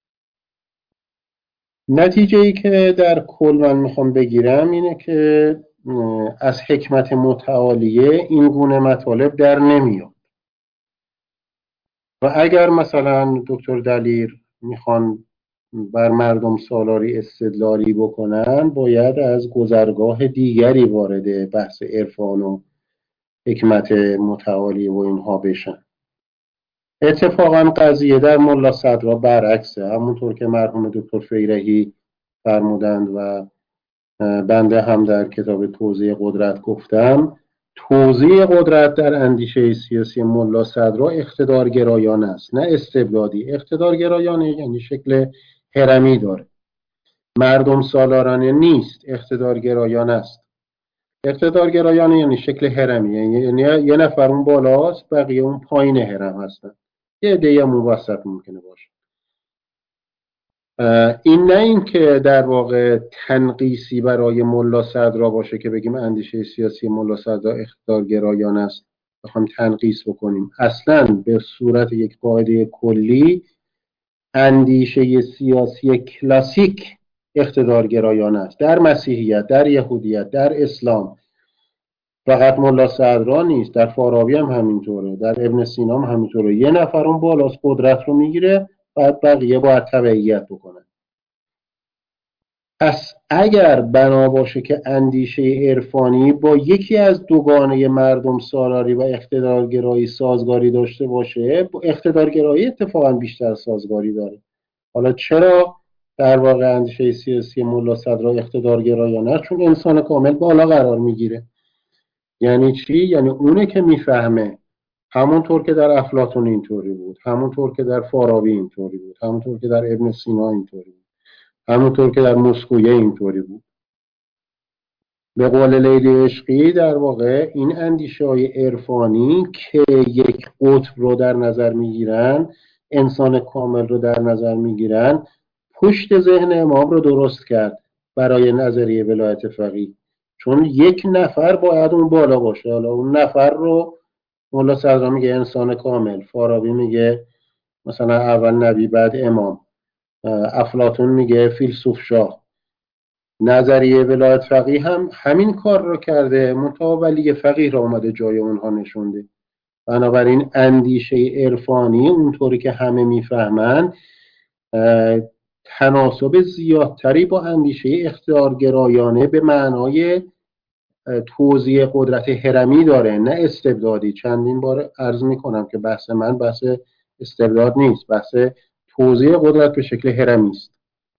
نتیجه ای که در کل من میخوام بگیرم اینه که از حکمت متعالیه این گونه مطالب در نمیاد. و اگر مثلا دکتر دلیر میخوان بر مردم سالاری استدلالی بکنن، باید از گذرگاه دیگری وارد بحث عرفان و حکمت متعالی و اینها بشن. اتفاقا قضیه در ملا صدرا برعکسه. همونطور که مرحوم دکتر فیرحی فرمودند و بنده هم در کتاب توضیح قدرت گفتم، توضیح قدرت در اندیشه سیاسی ملا صدرا اقتدارگرایانه است، نه استبدادی. اقتدارگرایانه یعنی شکل هرمی داره، مردم سالارانه نیست، اقتدارگرایانه است. اقتدارگرایانه یعنی شکل هرمی، یعنی یه نفر اون بالاست بقیه اون پایین هرم هستن، یه عده هم وسط ممکنه باشه. این نه این که در واقع تنقیسی برای ملا صدرا باشه که بگیم اندیشه سیاسی ملا صدرا اقتدارگرایانه است بخوایم تنقیس بکنیم. اصلا به صورت یک قاعده کلی اندیشه سیاسی کلاسیک اقتدارگرایانه است. در مسیحیت، در یهودیت، در اسلام فقط ملا صدرا نیست، در فارابی هم همینطوره، در ابن سینا هم همینطوره. یه نفر اون بالاست قدرت رو میگیره، بعد بقیه باید تبعیت بکنن. پس اگر بنا باشه که اندیشه عرفانی با یکی از دوگانه مردم سالاری و اقتدارگرایی سازگاری داشته باشه، با اقتدارگرایی اتفاقا بیشتر سازگاری داره. حالا چرا در واقع اندیشه سیاسی ملا صدرا اقتدارگرایانه؟ چون انسان کامل بالا قرار میگیره. یعنی چی؟ یعنی اونه که میفهمه، همونطور که در افلاطون اینطوری بود، همونطور که در فارابی اینطوری بود، همونطور که در ابن سینا اینطوری بود، همونطور که در موسکویه اینطوری بود. به قول لیلی عشقی در واقع این اندیشه های عرفانی که یک قطب رو در نظر میگیرن، انسان کامل رو در نظر میگیرن، پشت ذهن امام رو درست کرد برای نظریه ولایت فقیه. چون یک نفر باید اون بالا باشه. حالا اون نفر رو مولا صدرا میگه انسان کامل، فارابی میگه مثلا اول نبی بعد امام. افلاطون میگه فیلسوف شاه. نظریه ولایت فقیه هم همین کار رو کرده، منتها ولی فقیه را اومده جای اونها نشونده. بنابراین اندیشه عرفانی اونطوری که همه میفهمن تناسب زیادتری با اندیشه اختیارگرایانه به معنای توزیع قدرت هرمی داره، نه استبدادی. چندین بار عرض میکنم که بحث من بحث استبداد نیست، بحث توزیع قدرت به شکل هرمی است.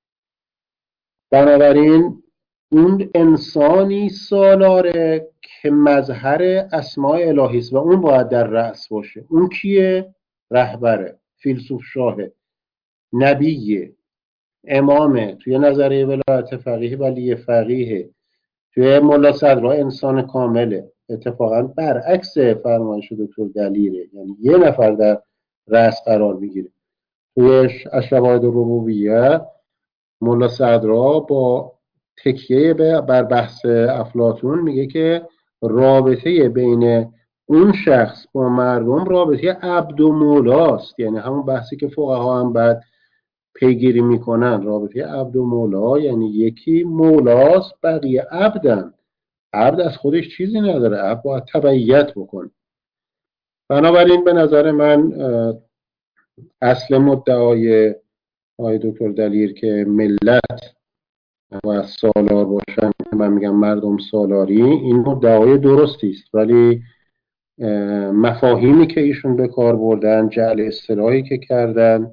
بنابراین اون انسانی سالاره که مظهر اسماء الهی است و اون باید در رأس باشه. اون کیه؟ رهبره، فیلسوف شاهه، نبیه، امامه. توی نظریه ولایت فقیه ولی فقیه، توی ملا صدرا انسان کامله. اتفاقا برعکس فرمایش دکتر دلیره، یعنی یه نفر در رأس قرار میگیره. توی الشواهد الربوبیه ملا صدرا با تکیه بر بحث افلاطون میگه که رابطه بین اون شخص با مردم رابطه عبد و مولاست. یعنی همون بحثی که فقها هم بعد پیگیری میکنن، رابطه عبد و مولا، یعنی یکی مولاست بقیه عبدن. عبد از خودش چیزی نداره، عبد باید تبعیت بکنه. بنابراین به نظر من اصل مدعای آقای دکتر دلیر که ملت و سالار باشن، من میگم مردم سالاری، این مدعای درستی است، ولی مفاهیمی که ایشون به کار بردن، جعل اصطلاحی که کردن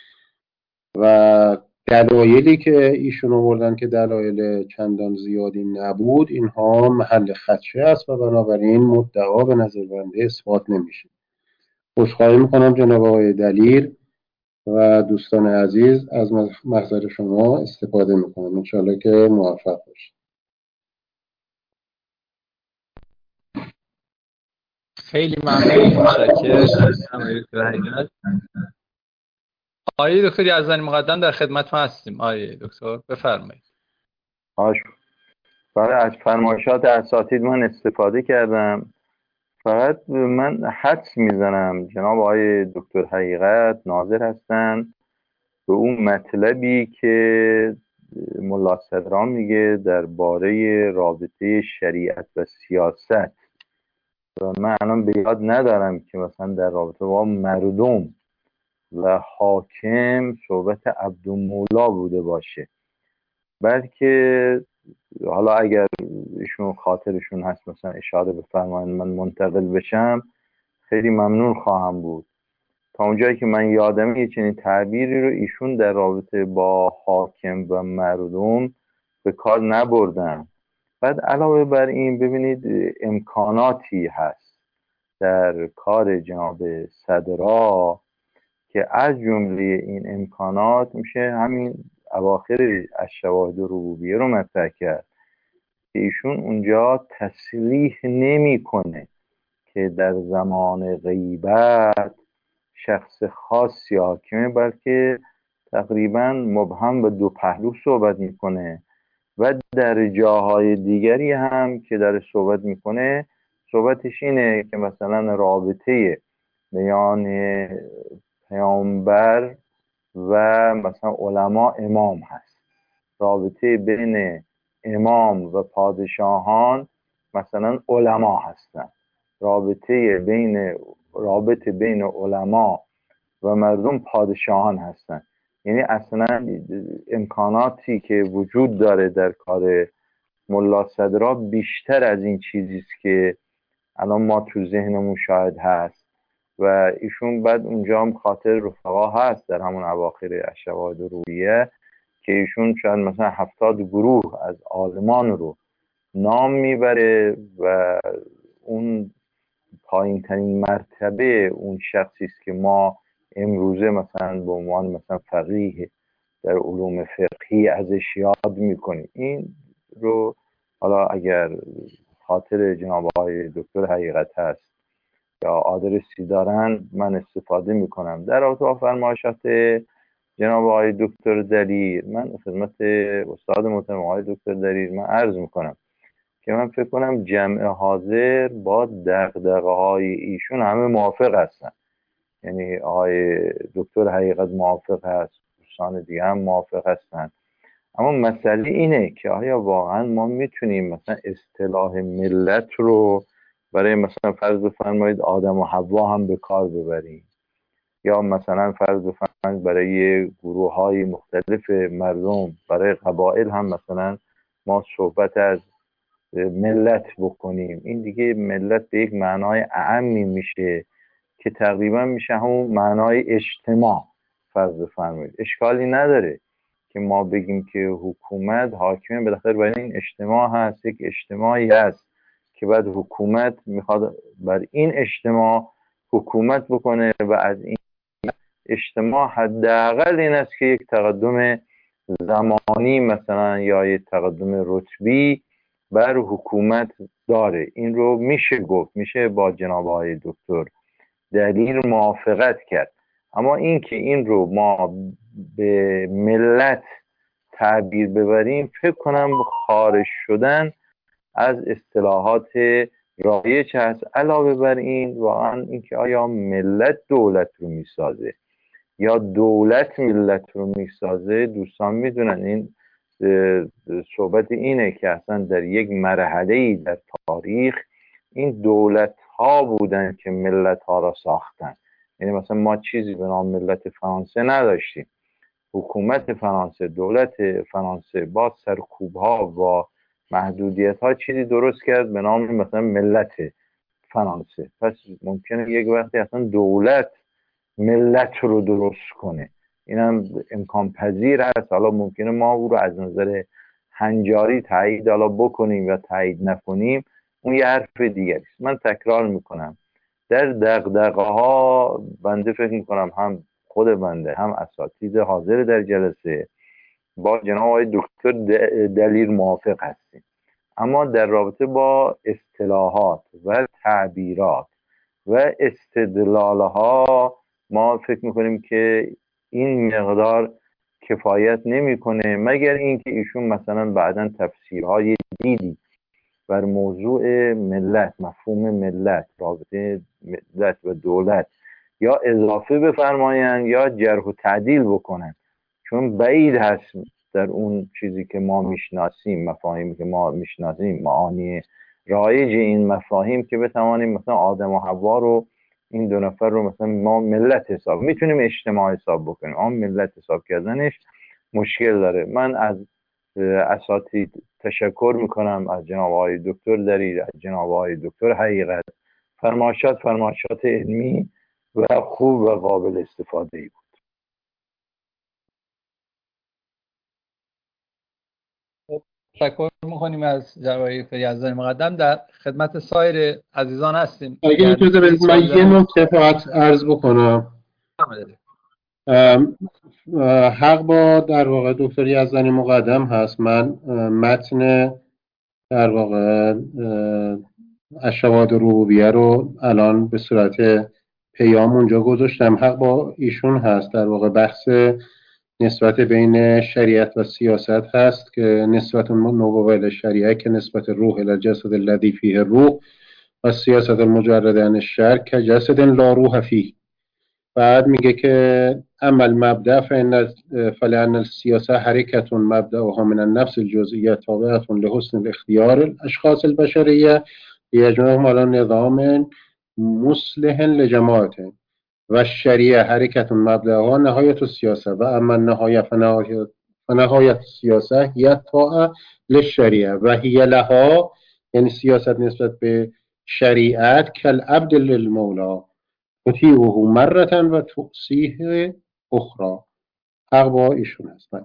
و دلایلی که ایشون آوردن که دلایل چندان زیادی نبود، اینها محل خدشه است و بنابراین مدعا به نظر بنده اثبات نمیشه. عذرخواهی میکنم جناب آقای دلیر و دوستان عزیز، از محضر شما استفاده میکنم. انشاءالله که موفق باشید. خیلی ممنون، متشکرم. آقای دکتر یزدانی مقدم در خدمت ما هستیم. آقای دکتر بفرمایید. آش برای از فرمایشات اساتید من استفاده کردم. فقط من حدس میزنم جناب آقای دکتر حقیقت ناظر هستن به اون مطلبی که ملا صدرا میگه درباره رابطه شریعت و سیاست، و من الان به یاد ندارم که مثلا در رابطه با مردم و حاکم صحبت عبدالمولا بوده باشه، بلکه حالا اگر ایشون خاطرشون هست مثلا اشاره بفرمایید من منتقل بشم، خیلی ممنون خواهم بود. تا اونجایی که من یادمه یه چنین تعبیری رو ایشون در رابطه با حاکم و مردم به کار نبردن. بعد علاوه بر این ببینید امکاناتی هست در کار جناب صدرا که از جمله این امکانات میشه همین اواخر الشواهد الربوبیه رو مطرح کرد که ایشون اونجا تصریح نمیکنه که در زمان غیبت شخص خاصی حاکمه، بلکه تقریبا مبهم و دو پهلو صحبت میکنه و در جاهای دیگری هم که در صحبت میکنه صحبتش اینه که مثلا رابطه میان پیامبر و مثلا علما امام هست، رابطه بین امام و پادشاهان مثلا علما هستن، رابطه بین رابطه بین علما و مردم پادشاهان هستن. یعنی اصلا امکاناتی که وجود داره در کار ملا صدرا بیشتر از این چیزی است که الان ما تو ذهنمون شاید هست و ایشون بعد اونجا هم خاطر رفقا هست در همون اواخر الشواهد الربوبیه که ایشون شاید مثلا هفتاد گروه از عالمان رو نام میبره و اون پایین ترین مرتبه اون شخصی است که ما امروزه مثلا به عنوان مثلا فقیه در علوم فقهی ازش یاد میکنیم. این رو حالا اگر خاطر جناب آقای دکتر حقیقت هست یا آدرسی دارن من استفاده میکنم. در رابطه با فرمایشات جناب آقای دکتر دلیر من خدمت استاد محترم آقای دکتر دلیر من عرض میکنم که من فکر کنم جمع حاضر با دغدغه‌های ایشون همه موافق هستن یعنی آقای دکتر حقیقت موافق هست، دوستان دیگه هم موافق هستن. اما مسئله اینه که آیا واقعا ما میتونیم مثلا اصطلاح ملت رو برای مثلا فرض بفرمایید آدم و حوا هم به کار ببریم، یا مثلا فرض بفرمایید برای گروه های مختلف مردم، برای قبایل هم مثلا ما صحبت از ملت بکنیم. این دیگه ملت به یک معنای اعمی میشه که تقریبا میشه همون معنای اجتماع. فرض بفرمایید اشکالی نداره که ما بگیم که حکومت حاکمه، بالاخره برای این اجتماع هست، یک اجتماعی هست که بعد حکومت میخواد بر این اجتماع حکومت بکنه و از این اجتماع حداقل این است که یک تقدم زمانی مثلا یا یک تقدم رتبی بر حکومت داره. این رو میشه گفت، میشه با جناب آقای دکتر دلیر موافقت کرد. اما این که این رو ما به ملت تعبیر ببریم، فکر کنم خارج شدن از اصطلاحات رایج هست. علاوه بر این واقعا اینکه آیا ملت دولت رو میسازه یا دولت ملت رو میسازه، دوستان میدونن این صحبت اینه که اصلا در یک مرحله‌ای در تاریخ این دولت ها بودن که ملت ها را ساختن. یعنی مثلا ما چیزی به نام ملت فرانسه نداشتیم. حکومت فرانسه، دولت فرانسه با سرکوب ها و محدودیت ها چیزی درست کرد به نام مثلا ملت فرانسه. پس ممکنه یک وقتی اصلا دولت ملت رو درست کنه، این هم امکان پذیر هست. حالا ممکنه ما او رو از نظر هنجاری تایید حالا بکنیم یا تایید نکنیم، اون یه حرف دیگه است. من تکرار میکنم در دغدغه ها بنده فکر میکنم هم خود بنده هم اساتید حاضر در جلسه با جناب آقای دکتر دلیر موافق هستیم. اما در رابطه با اصطلاحات و تعبیرات و استدلالها ما فکر میکنیم که این مقدار کفایت نمیکنه، مگر اینکه ایشون مثلا بعداً تفسیرهای دیدی بر موضوع ملت، مفهوم ملت، رابطه ملت و دولت یا اضافه بفرمایند یا جرح و تعدیل بکنن، چون بعید هست در اون چیزی که ما میشناسیم، مفاهیمی که ما میشناسیم، معانی رایج این مفاهیم که بتوانیم مثلا آدم و حوا رو، این دو نفر رو مثلا ما ملت حساب میتونیم اجتماع حساب بکنیم، اما ملت حساب کردنش مشکل داره. من از اساتید تشکر میکنم، از جناب آقای دکتر دلیر، از جناب آقای دکتر حقیقت. فرمایشات فرمایشات علمی و خوب و قابل استفاده ای بود. تشکر میکنیم از جناب آقای یزدانی مقدم. در خدمت سایر عزیزان هستیم. اگه اجازه بدید من یه نکته فقط عرض بکنم. حق با در واقع دکتر یزدانی مقدم هست. من متن در واقع الشواهد ربوبیه رو الان به صورت پیام اونجا گذاشتم. حق با ایشون هست. در واقع بحث نسبت بین شریعت و سیاست هست که نسبت نوبل شریعه که نسبت روح الی الجسد الذی فیه روح و سیاست المجرد عن الشرع که جسد لا روح فیه. بعد میگه که عمل مبدأ فإن فلأن السیاسه حرکت مبدأها من النفس الجزئیه تابعة لحسن الاختیار الاشخاص البشریه یجمعهم على نظام مصلح لجماعتهم و الشریعه حرکت مبدأها نهایت السیاسه و اما النهایه فنهایت فنهایت السیاسه هی الطاعه للشریعه و هی لها، یعنی سیاست نسبت به شریعت کالعبد للمولا تطیعه مرة و تعصیه اخرى. حق با ایشون هستن.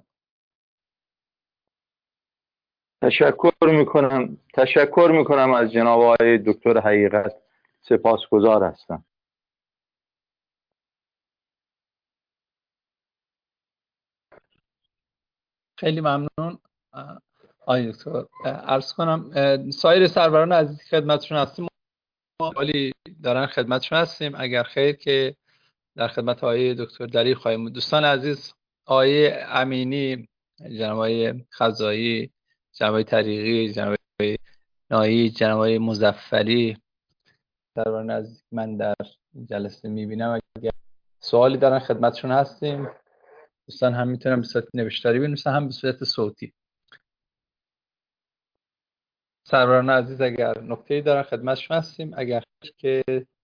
تشکر میکنم تشکر میکنم از جناب آقای دکتر حقیقت، سپاسگزار هستم. خیلی ممنون آقای دکتر. عرض کنم سایر سروران عزیز خدمتشون هستیم، عالی دارن خدمتشون هستیم. اگر خیر که در خدمت آقای دکتر دلیر خواهیم بود. دوستان عزیز، آقای امینی، جناب آقای خزایی، جناب آقای طریقی، جناب آقای نایی، جناب آقای مظفری، سروران عزیز من در جلسه میبینم، اگر سوالی دارن خدمتشون هستیم. دوستان هم میتونن به صورت نوشتاری بنویسن هم به صورت صوتی. سروران عزیز اگر نکته‌ای دارن خدمتشون هستیم، اگر که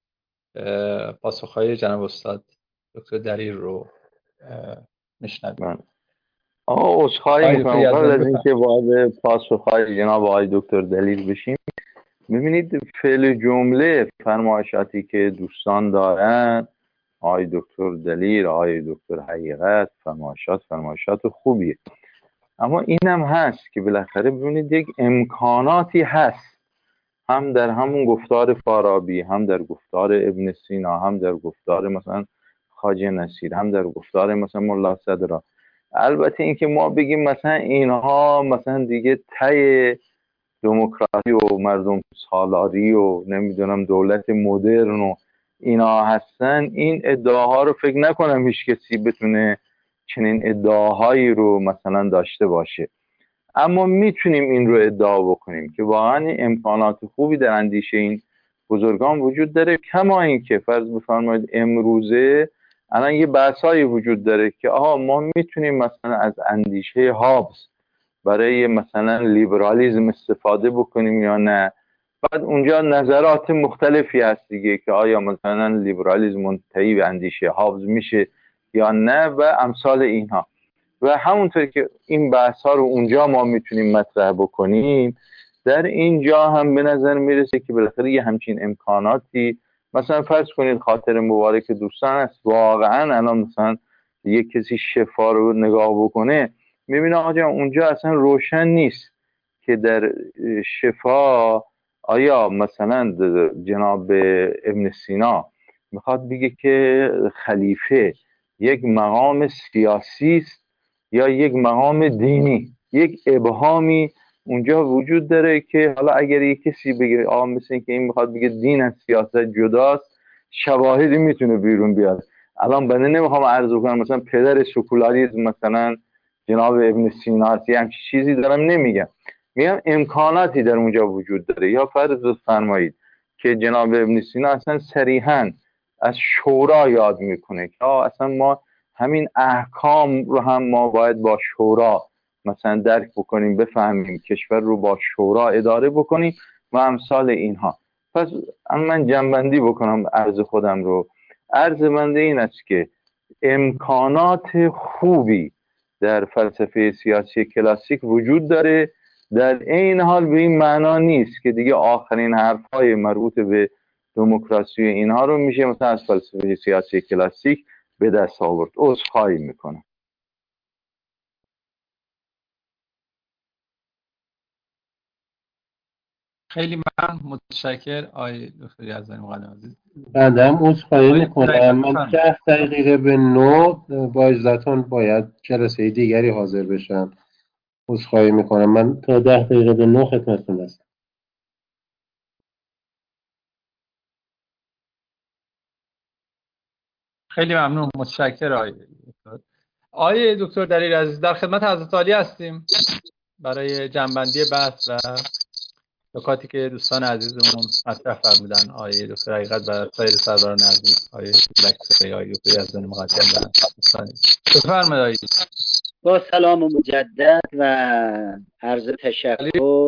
پاسخهای جناب استاد دکتر دلیر رو میشنویم. آقا عذرخواهی میکنم قبل از اینکه وارد پاسخهای جناب آقای دکتر دلیر بشیم، ببینید فعل جمله فرمایشاتی که دوستان دارن، آقای دکتر دلیر، آقای دکتر حقیقت، فرمایشات فرمایشات خوبیه، اما اینم هست که بالاخره ببینید یک امکاناتی هست، هم در همون گفتار فارابی، هم در گفتار ابن سینا، هم در گفتار مثلا خواجه نصیر، هم در گفتار مثلا ملا صدرا. البته اینکه ما بگیم مثلا اینها مثلا دیگه ته دموکراسی و مردم سالاری و نمیدونم دولت مدرن و اینا هستن، این ادعاها رو فکر نکنم هیچ کسی بتونه چنین ادعاهایی رو مثلا داشته باشه. اما میتونیم این رو ادعا بکنیم که واقعا امکانات خوبی در اندیشه این بزرگان وجود داره، کما اینکه فرض بفرمایید امروزه الان یه بحثایی وجود داره که آها ما میتونیم مثلا از اندیشه هابز برای مثلا لیبرالیسم استفاده بکنیم یا نه. بعد اونجا نظرات مختلفی هست دیگه که آیا مثلا لیبرالیسم منتهی به اندیشه هابز میشه یا نه و امثال اینها. و همونطور که این بحث ها رو اونجا ما میتونیم مطرح بکنیم، در اینجا هم به نظر میرسه که بالاخره یه همچین امکاناتی، مثلا فرض کنید خاطر مبارک دوستان است، واقعا الان مثلا یک کسی شفا رو نگاه بکنه میبینه آقا اونجا اصلا روشن نیست که در شفا آیا مثلا جناب ابن سینا میخواد بگه که خلیفه یک مقام سیاسی است یا یک مقام دینی. یک ابهامی اونجا وجود داره که حالا اگر یک کسی بگه آقا مثل این که این میخواد بگه دین از سیاست جداست، شواهدی میتونه بیرون بیاد. الان بنده نمیخوام عرض کنم مثلا پدر سکولاریسم مثلا جناب ابن سینا است، یه همچین چیزی دارم نمیگم، میگم امکاناتی در اونجا وجود داره. یا فرض فرمایید که جناب ابن سینا اصلا صریحاً از شورا یاد میکنه که آه اصلا ما همین احکام رو هم ما باید با شورا مثلا درک بکنیم، بفهمیم کشور رو با شورا اداره بکنیم و امثال اینها. پس من جنبندی بکنم عرض خودم رو. عرض بنده این است که امکانات خوبی در فلسفه سیاسی کلاسیک وجود داره، در این حال به این معنا نیست که دیگه آخرین حرفای مربوط به دموکراسی اینها رو میشه مثلا از فلسفه سیاسی کلاسیک به دست آورد. عذرخواهی میکنم. خیلی من متشکر آقای دکتر یزدانی مقدم عزیز. بنده هم عذرخواهی میکنم، من ده دقیقه به نو با اجازهتون باید جلسه دیگری حاضر بشم. عذرخواهی میکنم، من تا ده دقیقه به نو خدمتتون هستم. خیلی ممنون، متشکر آقای دکتر. آقای دکتر دلیر عزیز در خدمت حضرت عالی هستیم برای جنبندی بحث و نکاتی که دوستان عزیزمون مطرح فرمودن، آقای دکتر حقیقت و سایر سروران عزیز، آقای لکسری، آقای دکتر یزدانی مقدم و دوستان. بفرمایید. با سلام مجدد و عرض تشکر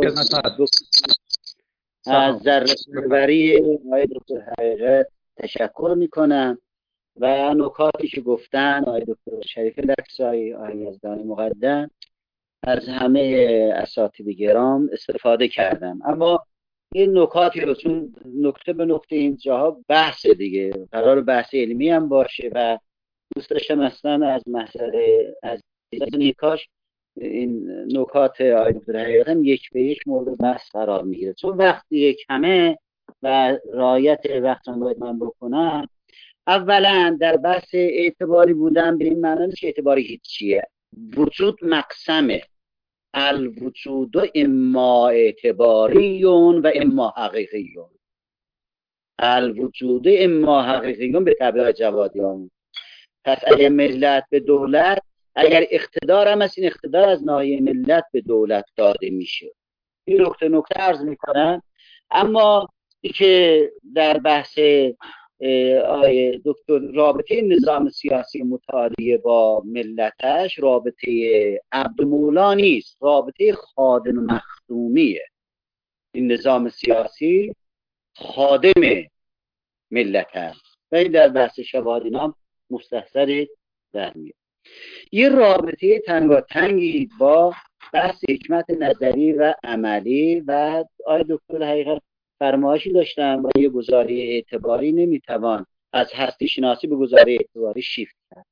از ذره‌پروری آقای دکتر حقیقت تشکر میکنم و نکاتی که گفتن آقای دکتر شریف لکسایی، آقای یزدانی مقدم، از همه اساتید گرام استفاده کردم. اما این نکاتی رو چون نکته به نکته اینجاها بحث دیگه قرار بحث علمی هم باشه و دوست داشتم اصلا از مسئله از این کاش این نکات آقای دکتر حقیقت هم یک به یک مورد بحث قرار میگیره، چون وقتی کمه و رعایت وقت رو باید من بکنم. اولا در بحث اعتباری بودن به این معنی نیست که اعتباری هیچیه. وجود مقسمه، الوجود اما اعتباریون و اما حقیقیون. الوجود اما حقیقیون به تعبیر جوادیان. پس اگر ملت به دولت، اگر اقتدار هم از این اقتدار از ناحیه ملت به دولت داده میشه. این نکته نکته عرض میکنم. اما این که در بحث آیه دکتر رابطه نظام سیاسی متعالی با ملتش رابطه عبد مولا نیست، رابطه خادم مخدومیه. این نظام سیاسی خادم ملت هست و این در بحث شواهد نام مستحضر در میاد. یه رابطه تنگاتنگی با بحث حکمت نظری و عملی و آیه دکتر حقیقت فرمایشی داشتن با یه گزاره اعتباری نمیتوان از هستی شناسی به گزاره اعتباری شیفت کرد.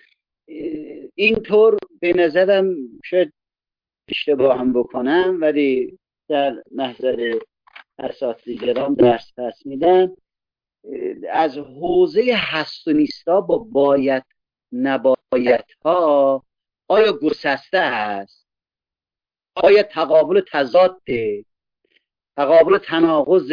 اینطور به نظرم شاید اشتباه هم بکنم ولی در نظر اساتید گرام درس پس میدن، از حوزه هست و نیستا با باید نباید ها آیا گسسته هست؟ آیا تقابل تضاد، تقابل تناقض،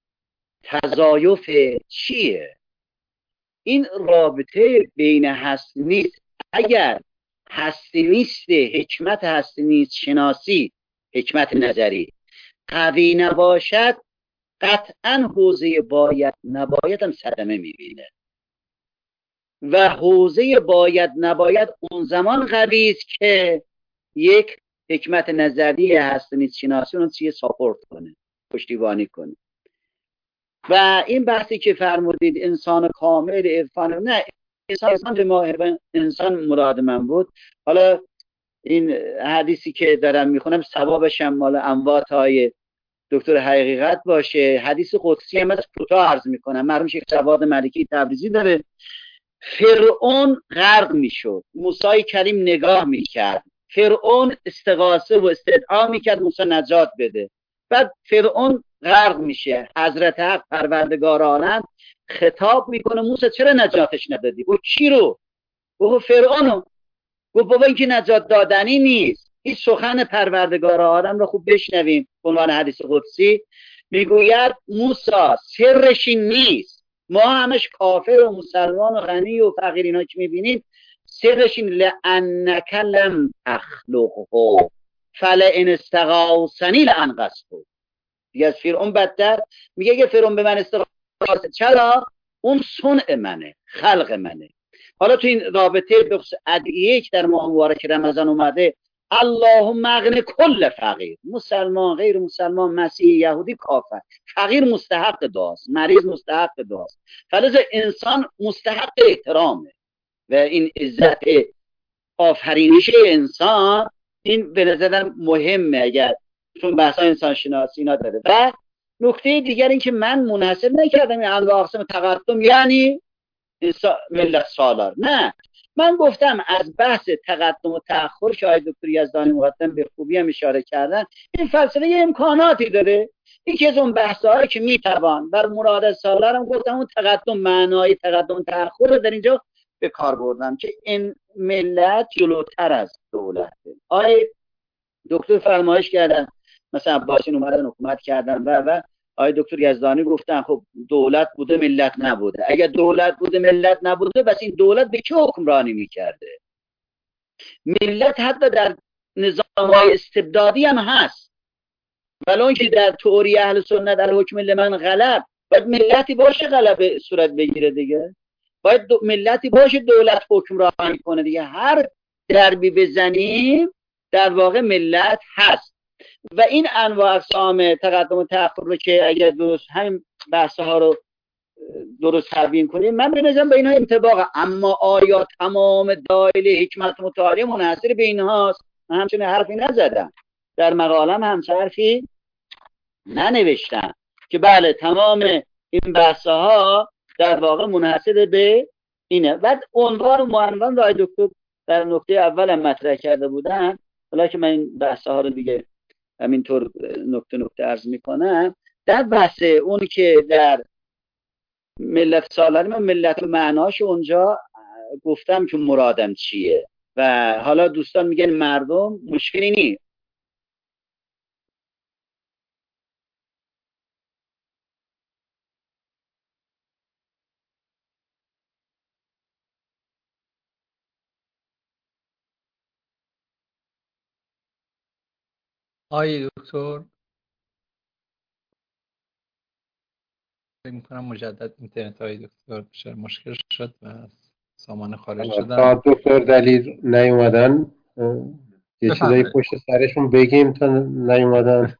تضایف چیه؟ این رابطه بین هست نیست. اگر هست نیست حکمت هست نیست شناسی، حکمت نظری قوی نباشد، قطعا حوزه باید نباید هم صدمه میبینه و حوزه باید نباید اون زمان قوی است که یک حکمت نظری هست نیست شناسی اون چیه ساپورت کنه، پشتیبانی کنه. و این بحثی که فرمودید انسان کامل عرفان، نه انسان انسان ما انسان مراد من بود. حالا این حدیثی که دارم میخونم ثوابش هم مال اموات های دکتر حقیقت باشه، حدیث قدسی هم از کوتاه عرض میکنم. مرحوم شیخ جواد ملکی تبریزی داره. فرعون غرق میشد، موسی کریم نگاه میکرد، فرعون استغاثه و استدعا میکرد موسی نجات بده، بعد فرعون غرق میشه، حضرت حق پروردگار عالم خطاب میکنه موسی چرا نجاتش ندادی؟ گفت کی رو؟ گفت فرعونو. گفت بابا این که نجات دادنی نیست. این سخن پروردگار عالم رو خوب بشنویم. به عنوان حدیث قدسی میگوید موسی سرش این نیست، ما همش کافر و مسلمان و غنی و فقیر اینا که میبینیم سرش این لانک لم تخلقه فلئن استغاثنی لانقذته. دیگه از فرعون بدتر میگه که فرعون به من استغاثه، چرا؟ اون صنع منه، خلق منه. حالا تو این رابطه به خصوص ادعیه که در ماه مبارک رمضان اومده، اللهم اغن کل فقیر، مسلمان غیر مسلمان مسیحی یهودی کافر، فقیر مستحق دعاست، مریض مستحق دعاست، فلذا انسان مستحق احترامه و این عزت آفرینش انسان این به نظرم مهمه، اگر چون بحثا انسان شناسی اینا داره. و نکته دیگر این که من منحصر نکردم این انواع اقسام تقدم یعنی ملت سالار، نه، من گفتم از بحث تقدم و تأخر که آقای دکتر یزدانی مقدم به خوبی هم اشاره کردن، این فلسفه یه امکاناتی داره. یکی از اون بحث‌هایی که میتوان بر مراد سالار هم گفتم اون تقدم معنای تقدم و تأخر رو در اینجا به کار بردم که این ملت جلوتر از دولته. آقای دکتر فرمایش کردن مثلا عباسیون اومدن حکومت کردن و و آقای دکتر یزدانی گفتن خب دولت بوده ملت نبوده. اگر دولت بوده ملت نبوده بس این دولت به چه حکمرانی میکرده؟ ملت حتی در نظام‌های استبدادی هم هست، ولو اینکه در تئوری اهل سنت در حکم لمن غلب، باید ملتی باشه غلبه صورت بگیره دیگه، باید ملتی باشه دولت حکمرانی کنه دیگه. هر دربی بزنیم در واقع ملت هست. و این انواع اقسام تقدم و تأخر رو که اگر درست همین بحث‌ها رو درست تبیین کنیم من بنظرم به اینها انطباقه. اما آیا تمام دایره حکمت متعالی منحصر به اینهاست؟ من همچنین حرفی نزدم، در مقالم هم حرفی ننوشتم که بله تمام این بحث‌ها در واقع منحصر به اینه. بعد عنوان و معنون رای دکتر در نقطه اول مطرح کرده بودن، حالا که من این بحث‌ها رو دیگه همینطور نکته نکته عرض میکنم، در بحث اون که در ملت سالاری من ملت معناش اونجا گفتم که مرادم چیه و حالا دوستان میگن مردم، مشکلی نیست. آقای دکتر فکر می‌کنم مجدد اینترنت های دکتر بشه مشکل شد و سامان خارج شدن. تا دکتر دلیل نیومدن یه چیزایی پشت سرشون بگیم تا نیومدن.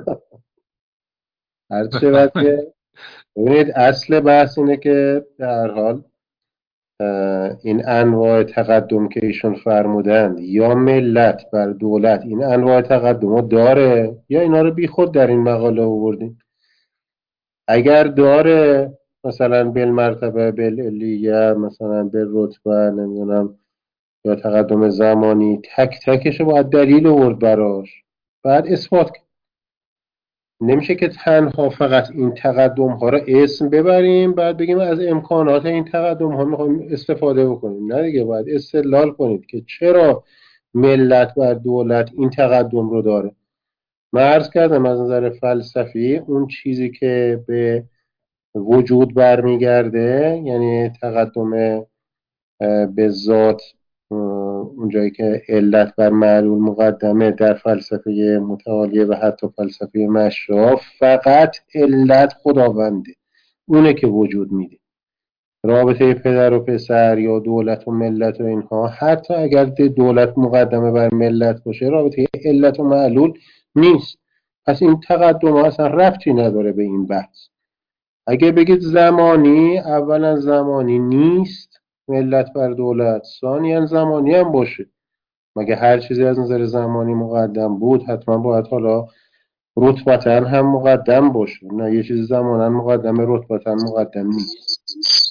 هر چه که ببینید اصل بحث اینه که در حال این انواع تقدم که ایشون فرمودند یا ملت بر دولت این انواع تقدم رو داره یا اینا رو بی خود در این مقاله آوردیم. اگر داره مثلا بالمرتبه بالعلیه مثلا بالرتبه نمیدونم یا تقدم زمانی تک تکش رو باید دلیل آورد براش بعد اثبات کرد. نمیشه که تنها فقط این تقدم ها رو اسم ببریم بعد بگیم از امکانات این تقدم ها میخوایم استفاده بکنیم. نه دیگه، باید استدلال کنید که چرا ملت بر دولت این تقدم رو داره. من عرض کردم از نظر فلسفی اون چیزی که به وجود برمیگرده یعنی تقدم به ذات، اونجایی که علت بر معلول مقدمه در فلسفه متعالیه و حتی فلسفه مشراف، فقط علت خداونده، اونه که وجود میده. رابطه پدر و پسر یا دولت و ملت و اینها، حتی اگر دولت مقدمه بر ملت باشه، رابطه علت و معلول نیست. پس این تقدم اصلا ربطی نداره به این بحث. اگه بگید زمانی، اولا زمانی نیست ملت بر دولت، ثانیاً زمانی هم باشه. مگه هر چیزی از نظر زمانی مقدم بود حتما باید حالا رتبتاً هم مقدم باشه؟ نه، یه چیزی زماناً مقدم رتبتاً مقدم نیست.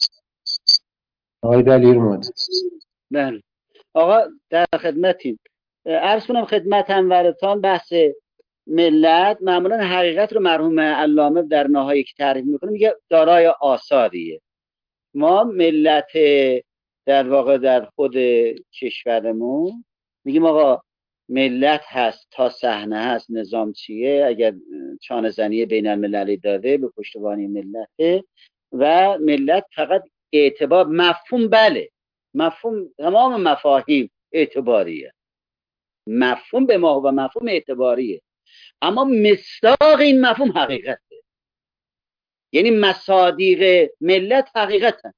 آقای دلیر ماده. بله آقا در خدمتیم. عرض کنم خدمت هموارتان بحث ملت معمولا حقیقت رو مرحوم علامه در نهایی که تعریف میکنه میگه دارای آثاریه. ما ملت در واقع در خود کشورمون میگیم آقا ملت هست تا صحنه هست، نظام چیه، اگر چانه زنی بین المللی داده به پشتوانی ملته و ملت فقط اعتبار مفهوم، بله مفهوم تمام مفاهیم اعتباریه، مفهوم به ما و مفهوم اعتباریه، اما مصداق این مفهوم حقیقته. یعنی مصادیق ملت حقیقتن،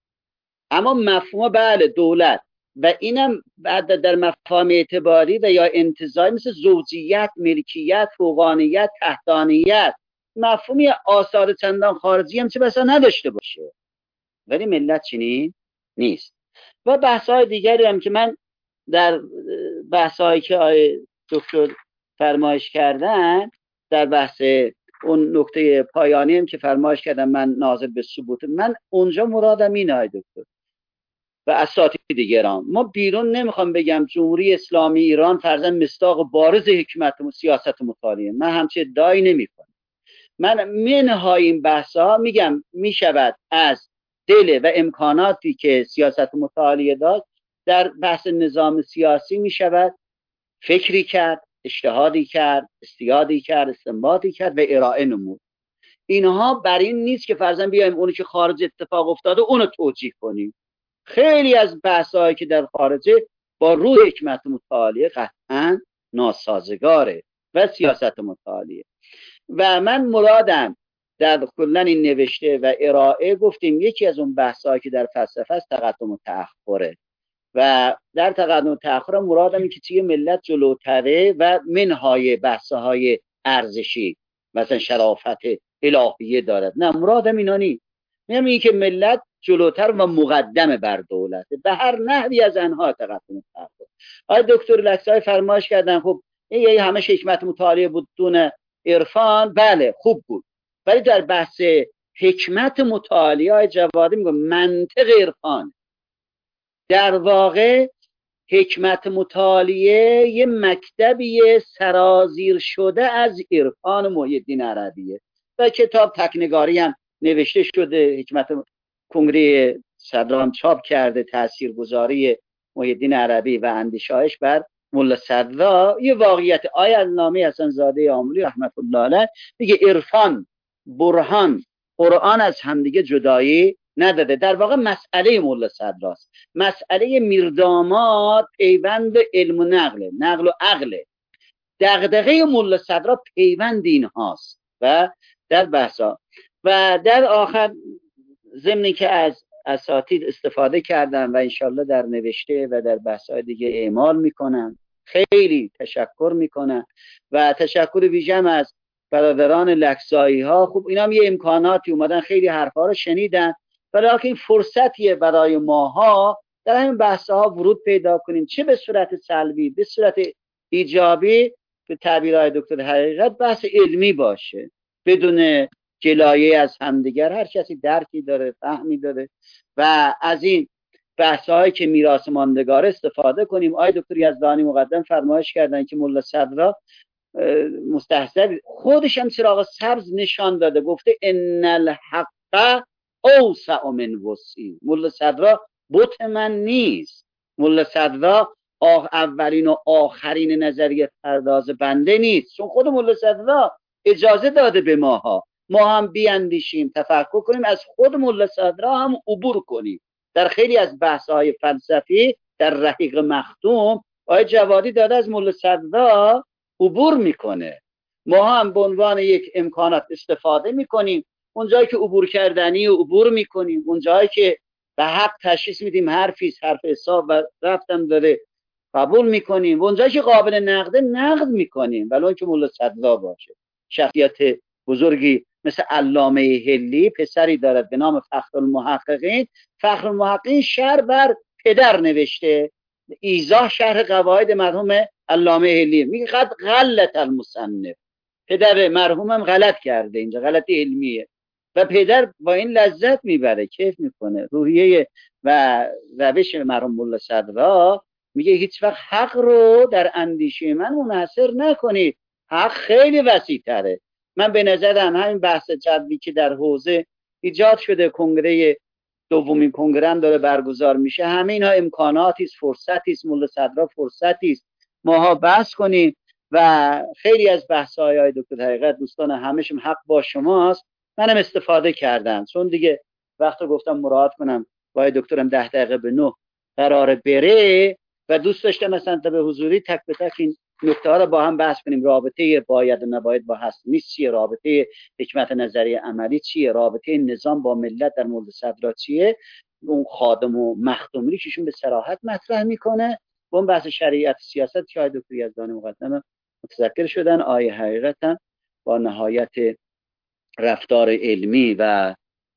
اما مفهوم بله دولت و اینم بعد در مفاهیم اعتباری و یا انتزاعی مثل زوجیت، ملکیت، فوقانیت، تحتانیت، مفهومی آثار چندان خارجی هم چه بسا نداشته باشه، ولی ملت چنین نیست. و بحث‌های دیگری هم که من در بحث‌هایی که آقای دکتر فرمایش کردن، در بحث اون نکته پایانی هم که فرمایش کردم من ناظر به ثبوت، من اونجا مرادم اینه آقای دکتر و اساتید دیگران، ما بیرون نمیخوام بگم جمهوری اسلامی ایران فرضاً مصداق بارز حکمت و سیاست متعالیه، من همچه ادعایی نمیکنم. من منهای این بحثا میگم میشود از دل و امکاناتی که سیاست متعالیه داشت در بحث نظام سیاسی میشود فکری کرد، اجتهادی کرد، استیادی کرد، استنباطی کرد و ارائه نمود. اینها بر این نیست که فرضاً بیایم اونی که خارج اتفاق افتاده اونو توجیه کنیم. خیلی از بحثایی که در خارجه با روح حکمت متعالیه قطعاً ناسازگاره و سیاست متعالیه. و من مرادم در کلن این نوشته و ارائه گفتیم یکی از اون بحثایی که در فلسفه است تقدم و تأخره، و در تقدم و تأخر مرادم این که چیه ملت جلوتره و منهای بحثهای ارزشی مثلا شرافت الهیه دارد، نه مرادم اینا نیست. میگم این که ملت جلوتر و مقدم بر دولته به هر نحوی از انها تقدم و تأخر. آقای دکتر لکسای فرمایش کردن خب این همه حکمت متعالیه بود دون عرفان، بله خوب بود، ولی در بحث حکمت متعالیه های جوادی میگم منطق عرفان در واقع حکمت متعالیه یه مکتبی سرازیر شده از عرفان محی الدین عربیه و کتاب تکنگاری هم نوشته شده، حکمت کنگره صدران چاپ کرده، تاثیرگذاری محی الدین عربی و اندیشه‌اش بر ملا صدرا. یه واقعیت آیه از نامه حسن زاده آملی رحمت الله علیه میگه عرفان، برهان، قرآن از همدیگه جدایی نداده. در واقع مسئله ملا صدراست، مسئله میرداماد پیوند علم و نقله، نقل و عقله. دغدغه ملا صدرا پیوند این هاست و در بحثا و در آخر ضمنی که از اساتید استفاده کردم و انشالله در نوشته و در بحث‌های دیگه اعمال میکنم، خیلی تشکر میکنم و تشکر ویژه‌ام از برادران لکزایی ها. خب اینا هم یه امکاناتی اومدن، خیلی حرفا رو شنیدن، ولی فرصتیه برای ماها در همین بحث‌ها ورود پیدا کنیم، چه به صورت سلبی به صورت ایجابی. به تعبیرهای دکتر حقیقت بحث علمی باشه، بدون جلایه از همدیگر، هر کسی درکی داره، فهمی داره و از این بحث‌هایی که میراث ماندگار استفاده کنیم. آقای دکتر یزدانی مقدم فرمایش کردن که ملا صدرا مستحضر خودش هم چراغ سبز نشان داده، گفته ان الحق اوسع من وسعی. ملا صدرا بت من نیست، ملا صدرا آخ اولین و آخرین نظریه پرداز بنده نیست، چون خود ملا صدرا اجازه داده به ماها ما هم بیاندیشیم، تفکر کنیم، از خود ملا صدرا هم عبور کنیم. در خیلی از بحث‌های فلسفی در رحیق مختوم آقای جوادی داده از ملا صدرا عبور میکنه، ما هم به عنوان یک امکانات استفاده میکنیم. اونجایی که عبور کردنی و عبور میکنیم، اونجایی که به حق تشخیص میدیم حرفیست، حرف حساب و رفتم داره، قبول میکنیم. اونجایی که قابل نقده نقد میکنیم، ولی اون که ملا صدرا باشه. شخصیت بزرگی مثل علامه حلی پسری دارد به نام فخر المحققین. فخر المحققین شرح بر پدر نوشته، ایضاح شرح قواعد مرحوم علامه حلی. میگه قد غلط المصنف، پدر مرحومم غلط کرده، اینجا غلطی علمیه و پدر با این لذت میبره، کیف میکنه. روحیه و روش مرحوم ملا صدرا میگه هیچ وقت حق رو در اندیشه من منحصر نکنید، حق خیلی وسیع تره. من به نظرم همین بحث جدی که در حوزه ایجاد شده، کنگره دومین کنگره هم داره برگزار میشه، همه اینا امکاناتی است، فرصتی است. ملا صدرا فرصتی است ماها بحث کنیم و خیلی از بحث‌های های دکتر حقیقت دوستان همشون حق با شماست. منم استفاده کردم، چون دیگه وقت گفتم مراعات کنم با دکترم ده دقیقه به نه قرار بره و دوست داشتم مثلا به حضوری تک به تک این نکته ها رو با هم بحث کنیم. رابطه باید و نباید با هست نیست چیه، رابطه حکمت نظری عملی چیه، رابطه نظام با ملت در مورد صدرا چیه. اون خادم و مخدومی که به صراحت مطرح میکنه و اون بحث شریعت سیاست که آقای دکتر یزدانی مقدم متذکر شدن. آیه حقیقتا با نهایت رفتار علمی و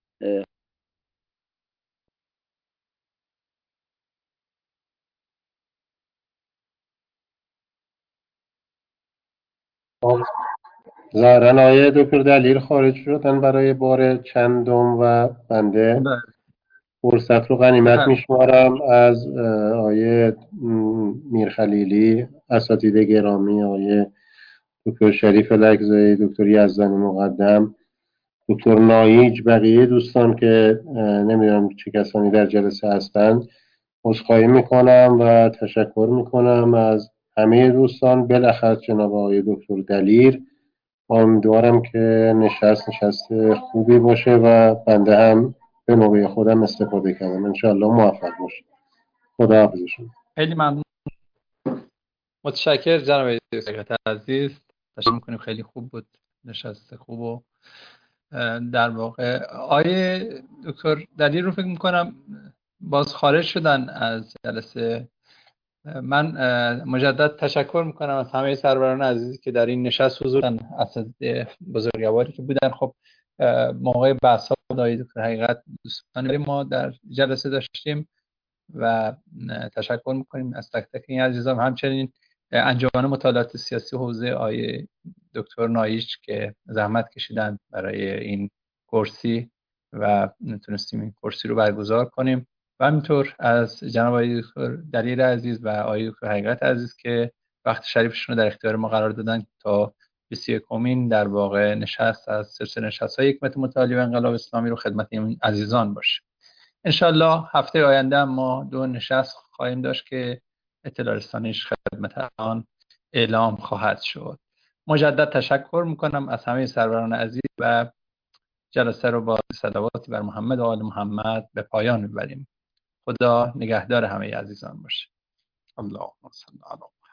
ظاهرا آیه دکتر دلیل خارج شدن برای بار چندم و بنده فرصت رو غنیمت میشمارم از آیه میرخلیلی، اساتید گرامی، آیه دکتر شریف لکزایی، دکتر یزدانی مقدم، دکتر نایج، بقیه دوستان که نمیدونم چه کسانی در جلسه هستند، عذرخواهی میکنم و تشکر میکنم از همه دوستان، بالاخص جناب آقای دکتر دلیر. امیدوارم که نشست نشست خوبی باشه و بنده هم به موقع خودم استفاده کردم. انشاءالله موفق باشه. خدا حافظ شما. خیلی ممنون، متشکر جناب دکتر عزیز. تشکر میکنیم، خیلی خوب بود، نشست خوب. و در واقع آیه دکتر دلیر رو فکر میکنم باز خارج شدن از جلسه. من مجدد تشکر میکنم از همه سروران عزیزی که در این نشست حضور داشتن، اساتید بزرگواری که بودن. خب موقع بحث ها دایی دکتر حقیقت دوستان ما در جلسه داشتیم و تشکر میکنیم از تک تک این عزیزان. همچنین انجمن مطالعات سیاسی حوزه آیه دکتر نایش که زحمت کشیدن برای این کرسی و نتونستیم این کرسی رو برگزار کنیم و همینطور از جناب آقای دکتر دلیر عزیز و آقای دکتر حقیقت عزیز که وقت شریفشون رو در اختیار ما قرار دادن تا بیست و یکمین در واقع نشست از سلسله نشست‌های حکمت مطالعه و انقلاب اسلامی رو خدمت این عزیزان باشه. انشالله هفته آینده ما دو نشست خواهیم داشت که اطلاع رسانیش خدمت آن اعلام خواهد شد. مجدد تشکر میکنم از همه سروران عزیز و جلسه رو با صلواتی بر محمد و آل محمد به پایان میبریم. خدا نگهدار همه عزیزان باشه. اللهم صل علی